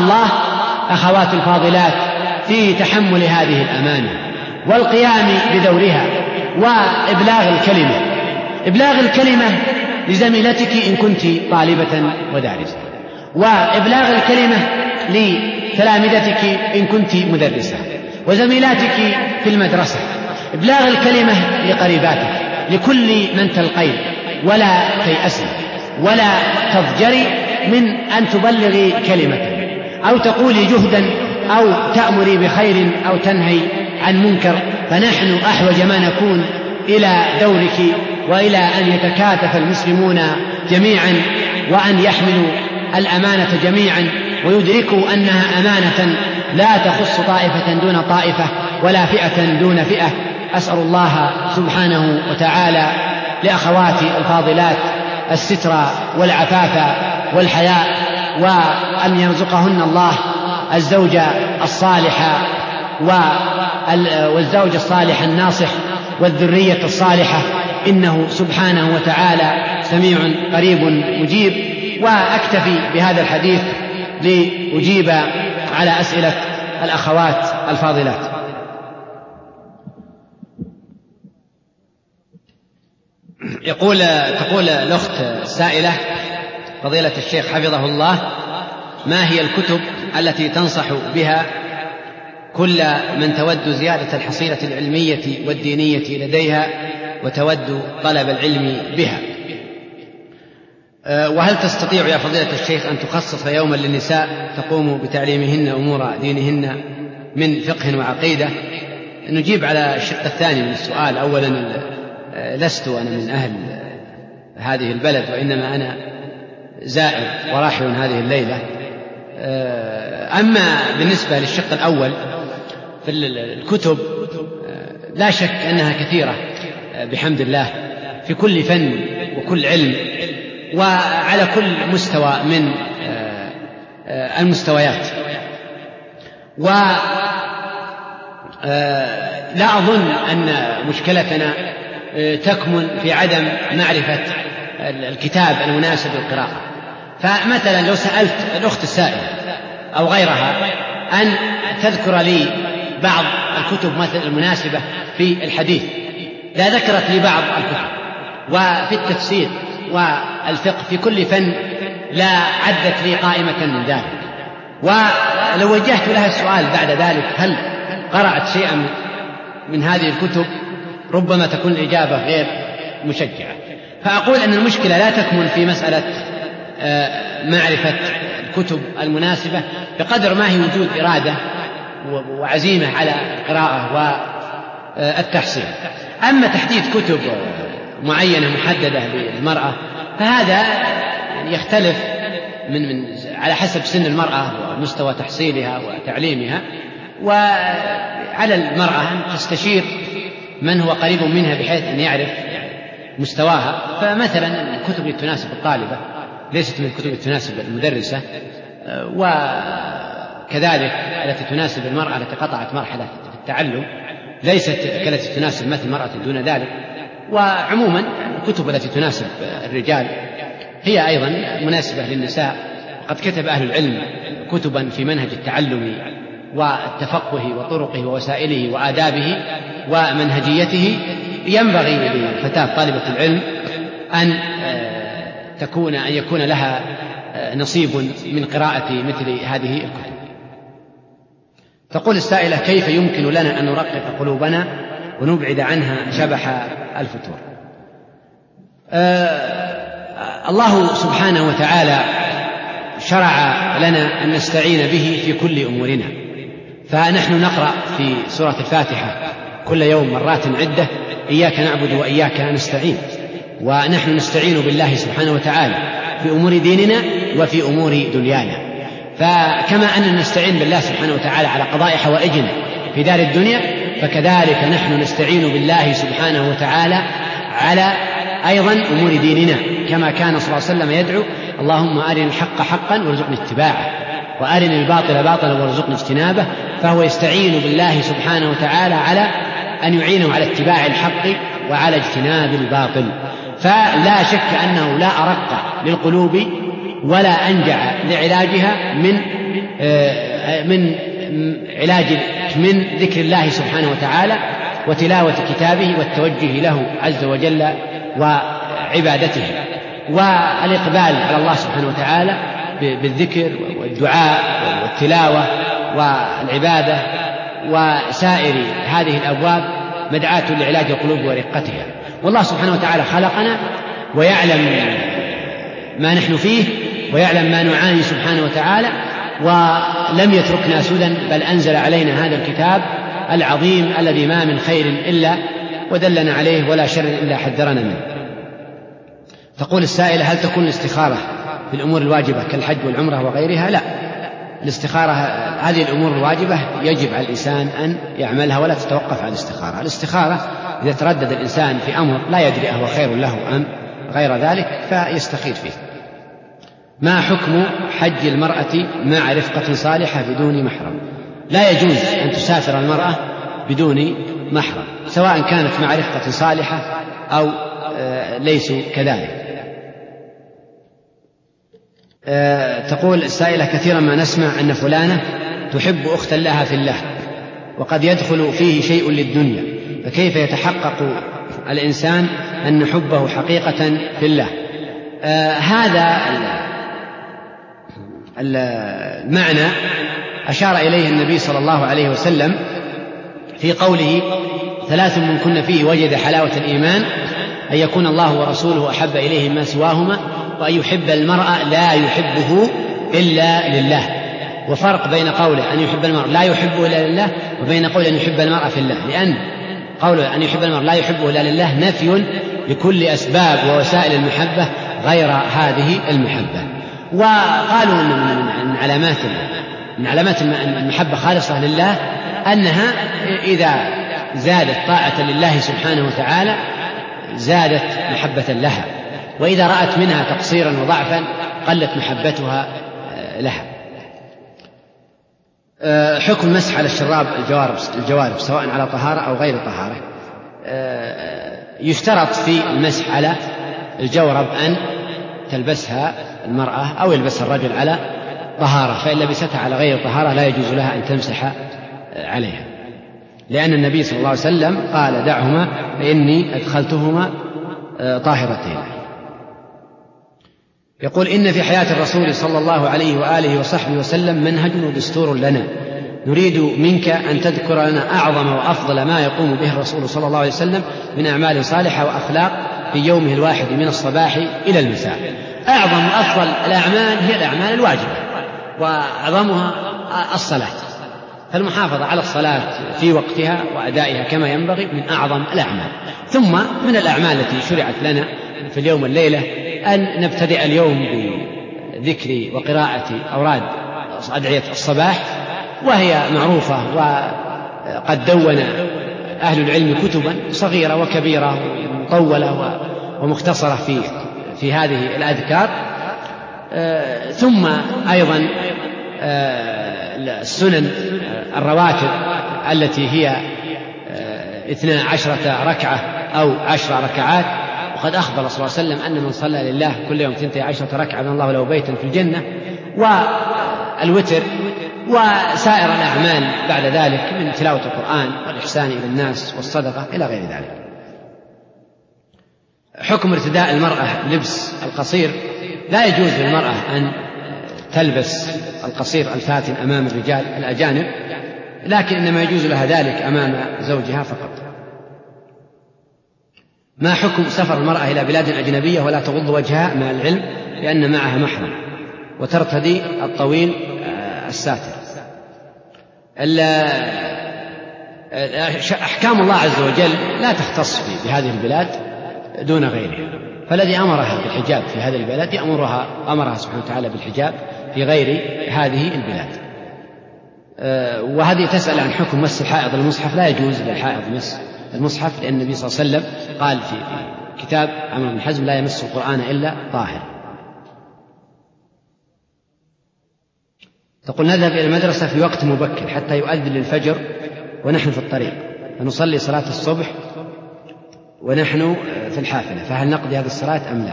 [SPEAKER 2] أخوات الفاضلات في تحمل هذه الأمانة والقيام بدورها إبلاغ الكلمة لزميلتك إن كنت طالبة ودارسة، وإبلاغ الكلمة لتلامذتك إن كنت مدرسة، وزميلاتك في المدرسة، إبلاغ الكلمة لقريباتك، لكل من تلقين. ولا تيأسي ولا تضجري من أن تبلغي كلمة أو تقولي جهدا أو تأمري بخير أو تنهي عن منكر، فنحن أحوج ما نكون إلى دورك وإلى أن يتكاتف المسلمون جميعا وأن يحملوا الأمانة جميعا ويدركوا أنها أمانة لا تخص طائفة دون طائفة ولا فئة دون فئة. أسأل الله سبحانه وتعالى لأخواتي الفاضلات الستر والعفاف والحياء، وأن يرزقهن الله الزوجة الصالحة والزوج الصالح الناصح والذرية الصالحة، إنه سبحانه وتعالى سميع قريب مجيب. وأكتفي بهذا الحديث لأجيب على أسئلة الأخوات الفاضلات. تقول الأخت السائلة: فضيلة الشيخ حفظه الله، ما هي الكتب التي تنصح بها كل من تود زيادة الحصيلة العلمية والدينية لديها وتود طلب العلم بها؟ وهل تستطيع يا فضيلة الشيخ أن تخصص يوما للنساء تقوم بتعليمهن أمور دينهن من فقه وعقيدة؟ نجيب على الشق الثاني من السؤال. أولا، لست أنا من أهل هذه البلد، وإنما أنا زائر وراحل هذه الليلة. أما بالنسبة للشق الأول في الكتب، لا شك أنها كثيرة بحمد الله في كل فن وكل علم وعلى كل مستوى من المستويات. ولا أظن أن مشكلتنا تكمن في عدم معرفة الكتاب المناسب للقراءة. فمثلا لو سألت الأخت السائلة أو غيرها أن تذكر لي بعض الكتب مثل المناسبة في الحديث، لا ذكرت لي بعض الكتب، وفي التفسير والفقه في كل فن لا عدت لي قائمة من ذلك. ولو وجهت لها السؤال بعد ذلك هل قرأت شيئا من هذه الكتب، ربما تكون الإجابة غير مشجعة. فأقول أن المشكلة لا تكمن في مسألة معرفة الكتب المناسبة بقدر ما هي وجود إرادة وعزيمة على القراءة والتحصيل. أما تحديد كتب معينة محددة للمرأة فهذا يختلف على حسب سن المرأة ومستوى تحصيلها وتعليمها، وعلى المرأة أن تستشير من هو قريب منها بحيث أن يعرف مستواها. فمثلا الكتب التي تناسب الطالبة ليست من الكتب التي تناسب المدرسة، وكذلك التي تناسب المرأة التي قطعت مرحلة في التعلم ليست كالتي تناسب مثل المرأة دون ذلك. وعموما الكتب التي تناسب الرجال هي أيضا مناسبة للنساء. وقد كتب أهل العلم كتبا في منهج التعلم والتفقه وطرقه ووسائله وآدابه ومنهجيته. ينبغي للفتاة طالبة العلم أن يكون لها نصيب من قراءة مثل هذه الكتب. تقول السائلة: كيف يمكن لنا أن نرقق قلوبنا ونبعد عنها شبح الفتور؟ الله سبحانه وتعالى شرع لنا أن نستعين به في كل أمورنا، فنحن نقرأ في سورة الفاتحة كل يوم مرات عدة: إياك نعبد وإياك نستعين. ونحن نستعين بالله سبحانه وتعالى في أمور ديننا وفي أمور دنيانا. فكما أننا نستعين بالله سبحانه وتعالى على قضاء حوائجنا في دار الدنيا، فكذلك نحن نستعين بالله سبحانه وتعالى على أيضا أمور ديننا، كما كان صلى الله عليه وسلم يدعو: اللهم أرنا الحق حقا وارزقنا اتباعه، وأرنا الباطل باطلا وارزقنا اجتنابه. فهو يستعين بالله سبحانه وتعالى على أن يعينه على اتباع الحق وعلى اجتناب الباطل. فلا شك أنه لا أرق للقلوب ولا أنجع لعلاجها من ذكر الله سبحانه وتعالى وتلاوة كتابه والتوجه له عز وجل وعبادته، والإقبال على الله سبحانه وتعالى بالذكر والدعاء والتلاوة والعبادة وسائر هذه الأبواب مدعاة لعلاج القلوب ورقتها. والله سبحانه وتعالى خلقنا ويعلم ما نحن فيه ويعلم ما نعاني سبحانه وتعالى، ولم يتركنا سدى، بل أنزل علينا هذا الكتاب العظيم الذي ما من خير إلا ودلنا عليه ولا شر إلا حذرنا منه. تقول السائلة: هل تكون الاستخارة في الأمور الواجبة كالحج والعمرة وغيرها؟ لا، الاستخارة هذه الأمور الواجبة يجب على الإنسان أن يعملها ولا تتوقف عن الاستخارة. الاستخارة إذا تردد الإنسان في أمر لا يدري أهو خير له أم غير ذلك فيستخير فيه. ما حكم حج المرأة مع رفقة صالحة بدون محرم؟ لا يجوز أن تسافر المرأة بدون محرم، سواء كانت مع رفقة صالحة أو ليسوا كذلك. تقول السائلة: كثيرا ما نسمع أن فلانة تحب أختا لها في الله، وقد يدخل فيه شيء للدنيا، فكيف يتحقق الإنسان أن حبه حقيقة في الله؟ هذا المعنى أشار إليه النبي صلى الله عليه وسلم في قوله: 3 من كن فيه وجد حلاوة الإيمان: أن يكون الله ورسوله أحب إليه ما سواهما، وأن يحب المرء لا يحبه إلا لله. وفرق بين قوله أن يحب المرء لا يحبه إلا لله وبين قوله أن يحب المرء في الله، لأن قوله أن يحب المرء لا يحبه إلا لله نفي لكل أسباب ووسائل المحبة غير هذه المحبة. وقالوا من علامات المحبة خالصة لله أنها إذا زادت طاعة لله سبحانه وتعالى زادت محبة لها، وإذا رأت منها تقصيرا وضعفا قلت محبتها لها. حكم مسح على الشراب الجوارب سواء على طهارة أو غير طهارة. يشترط في المسح على الجورب أن تلبسها المرأة أو يلبسها الرجل على طهارة، فإن لبستها على غير طهارة لا يجوز لها أن تمسح عليها، لأن النبي صلى الله عليه وسلم قال: دعهما فإني أدخلتهما طاهرتين. يقول: إن في حياة الرسول صلى الله عليه وآله وصحبه وسلم منهج ودستور لنا، نريد منك أن تذكر لنا أعظم وأفضل ما يقوم به الرسول صلى الله عليه وسلم من أعمال صالحة وأخلاق في يومه الواحد من الصباح إلى المساء. أعظم وأفضل الأعمال هي الأعمال الواجبة، وأعظمها الصلاة، فالمحافظة على الصلاة في وقتها وأدائها كما ينبغي من أعظم الأعمال. ثم من الأعمال التي شرعت لنا في اليوم والليلة أن نبتدئ اليوم بذكر وقراءة أوراد أدعية الصباح، وهي معروفة، وقد دون أهل العلم كتبا صغيرة وكبيرة مطولة ومختصرة في هذه الأذكار. ثم أيضا السنن الرواتب التي هي 12 ركعة أو 10 ركعات، وقد أخبر صلى الله عليه وسلم أن من صلى لله كل يوم 12 ركعة بنى الله له بيتا في الجنة، والوتر، وسائر الأعمال بعد ذلك من تلاوة القرآن والإحسان إلى الناس والصدقة إلى غير ذلك. حكم ارتداء المرأة لبس القصير: لا يجوز للمرأة أن تلبس القصير الفاتن أمام الرجال الأجانب، لكن إنما يجوز لها ذلك أمام زوجها فقط. ما حكم سفر المرأة إلى بلاد أجنبية ولا تغض وجهها مع العلم بأن معها محرم وترتدي الطويل الساتر؟ أحكام الله عز وجل لا تختص بهذه البلاد دون غيرها، فالذي أمرها بالحجاب في هذه البلاد أمرها سبحانه وتعالى بالحجاب في غير هذه البلاد. وهذه تسأل عن حكم مس الحائض المصحف. لا يجوز للحائض مس المصحف، لأن النبي صلى الله عليه وسلم قال في كتاب عمرو بن حزم: لا يمس القرآن إلا طاهر. تقول: نذهب إلى المدرسة في وقت مبكر حتى يؤذن للفجر ونحن في الطريق، فنصلي صلاة الصبح ونحن في الحافلة، فهل نقضي هذه الصلاة أم لا؟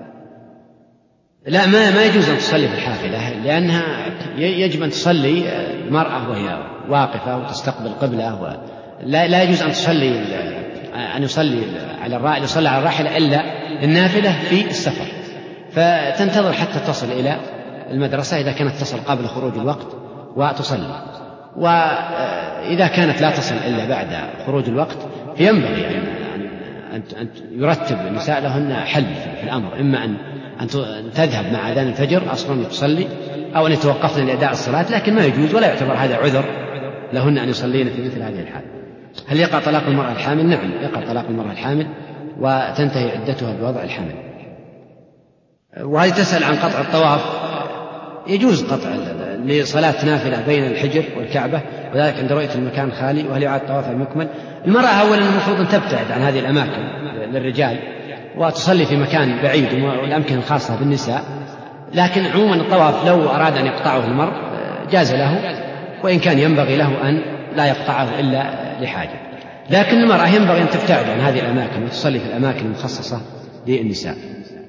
[SPEAKER 2] لا، ما يجوز أن تصلي في الحافلة، لأنها يجب أن تصلي المرأة وهي واقفة وتستقبل القبلة، لا يجوز أن يصلي على الراحلة إلا النافلة في السفر، فتنتظر حتى تصل إلى المدرسة إذا كانت تصل قبل خروج الوقت وتصلي. وإذا كانت لا تصل إلا بعد خروج الوقت فينبغي أن يرتب النساء لهن حل في الأمر: إما أن تذهب مع أذان الفجر أصلا وتصلي، أو أن يتوقفن لأداء الصلاة، لكن ما يجوز ولا يعتبر هذا عذر لهن أن يصلين في مثل هذه الحال. هل يقع طلاق المرأة الحامل؟ نعم، يقع طلاق المرأة الحامل وتنتهي عدتها بوضع الحمل. وهذه تسأل عن قطع الطواف. يجوز قطع لصلاة نافلة بين الحجر والكعبة، وذلك عند رؤية المكان خالي، وهل يعاد الطواف المكمل؟ المرأة أولا المفروض أن تبتعد عن هذه الأماكن للرجال وتصلي في مكان بعيد والأمكنة الخاصة بالنساء، لكن عموما الطواف لو أراد أن يقطعه المرء جاز له، وإن كان ينبغي له أن لا يقطعه إلا لحاجة، لكن المرأة ينبغي أن تبتعد عن هذه الأماكن وتصلي في الأماكن المخصصة للنساء.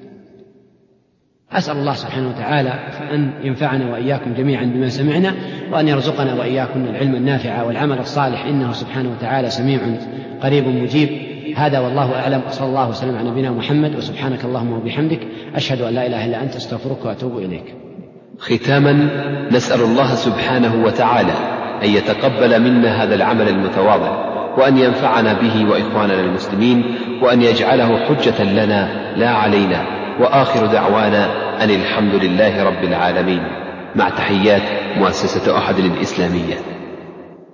[SPEAKER 2] أسأل الله سبحانه وتعالى أن ينفعنا وإياكم جميعا بما سمعنا، وأن يرزقنا وإياكم العلم النافع والعمل الصالح، إنه سبحانه وتعالى سميع قريب مجيب. هذا والله أعلم، وصلى الله وسلم على نبينا محمد، وسبحانك اللهم وبحمدك، أشهد أن لا إله إلا أنت، أستغفرك وأتوب إليك.
[SPEAKER 1] ختاما، نسأل الله سبحانه وتعالى أن يتقبل منا هذا العمل المتواضع، وأن ينفعنا به وإخواننا المسلمين، وأن يجعله حجة لنا لا علينا. وآخر دعوانا أن الحمد لله رب العالمين، مع تحيات مؤسسة أحد الإسلامية.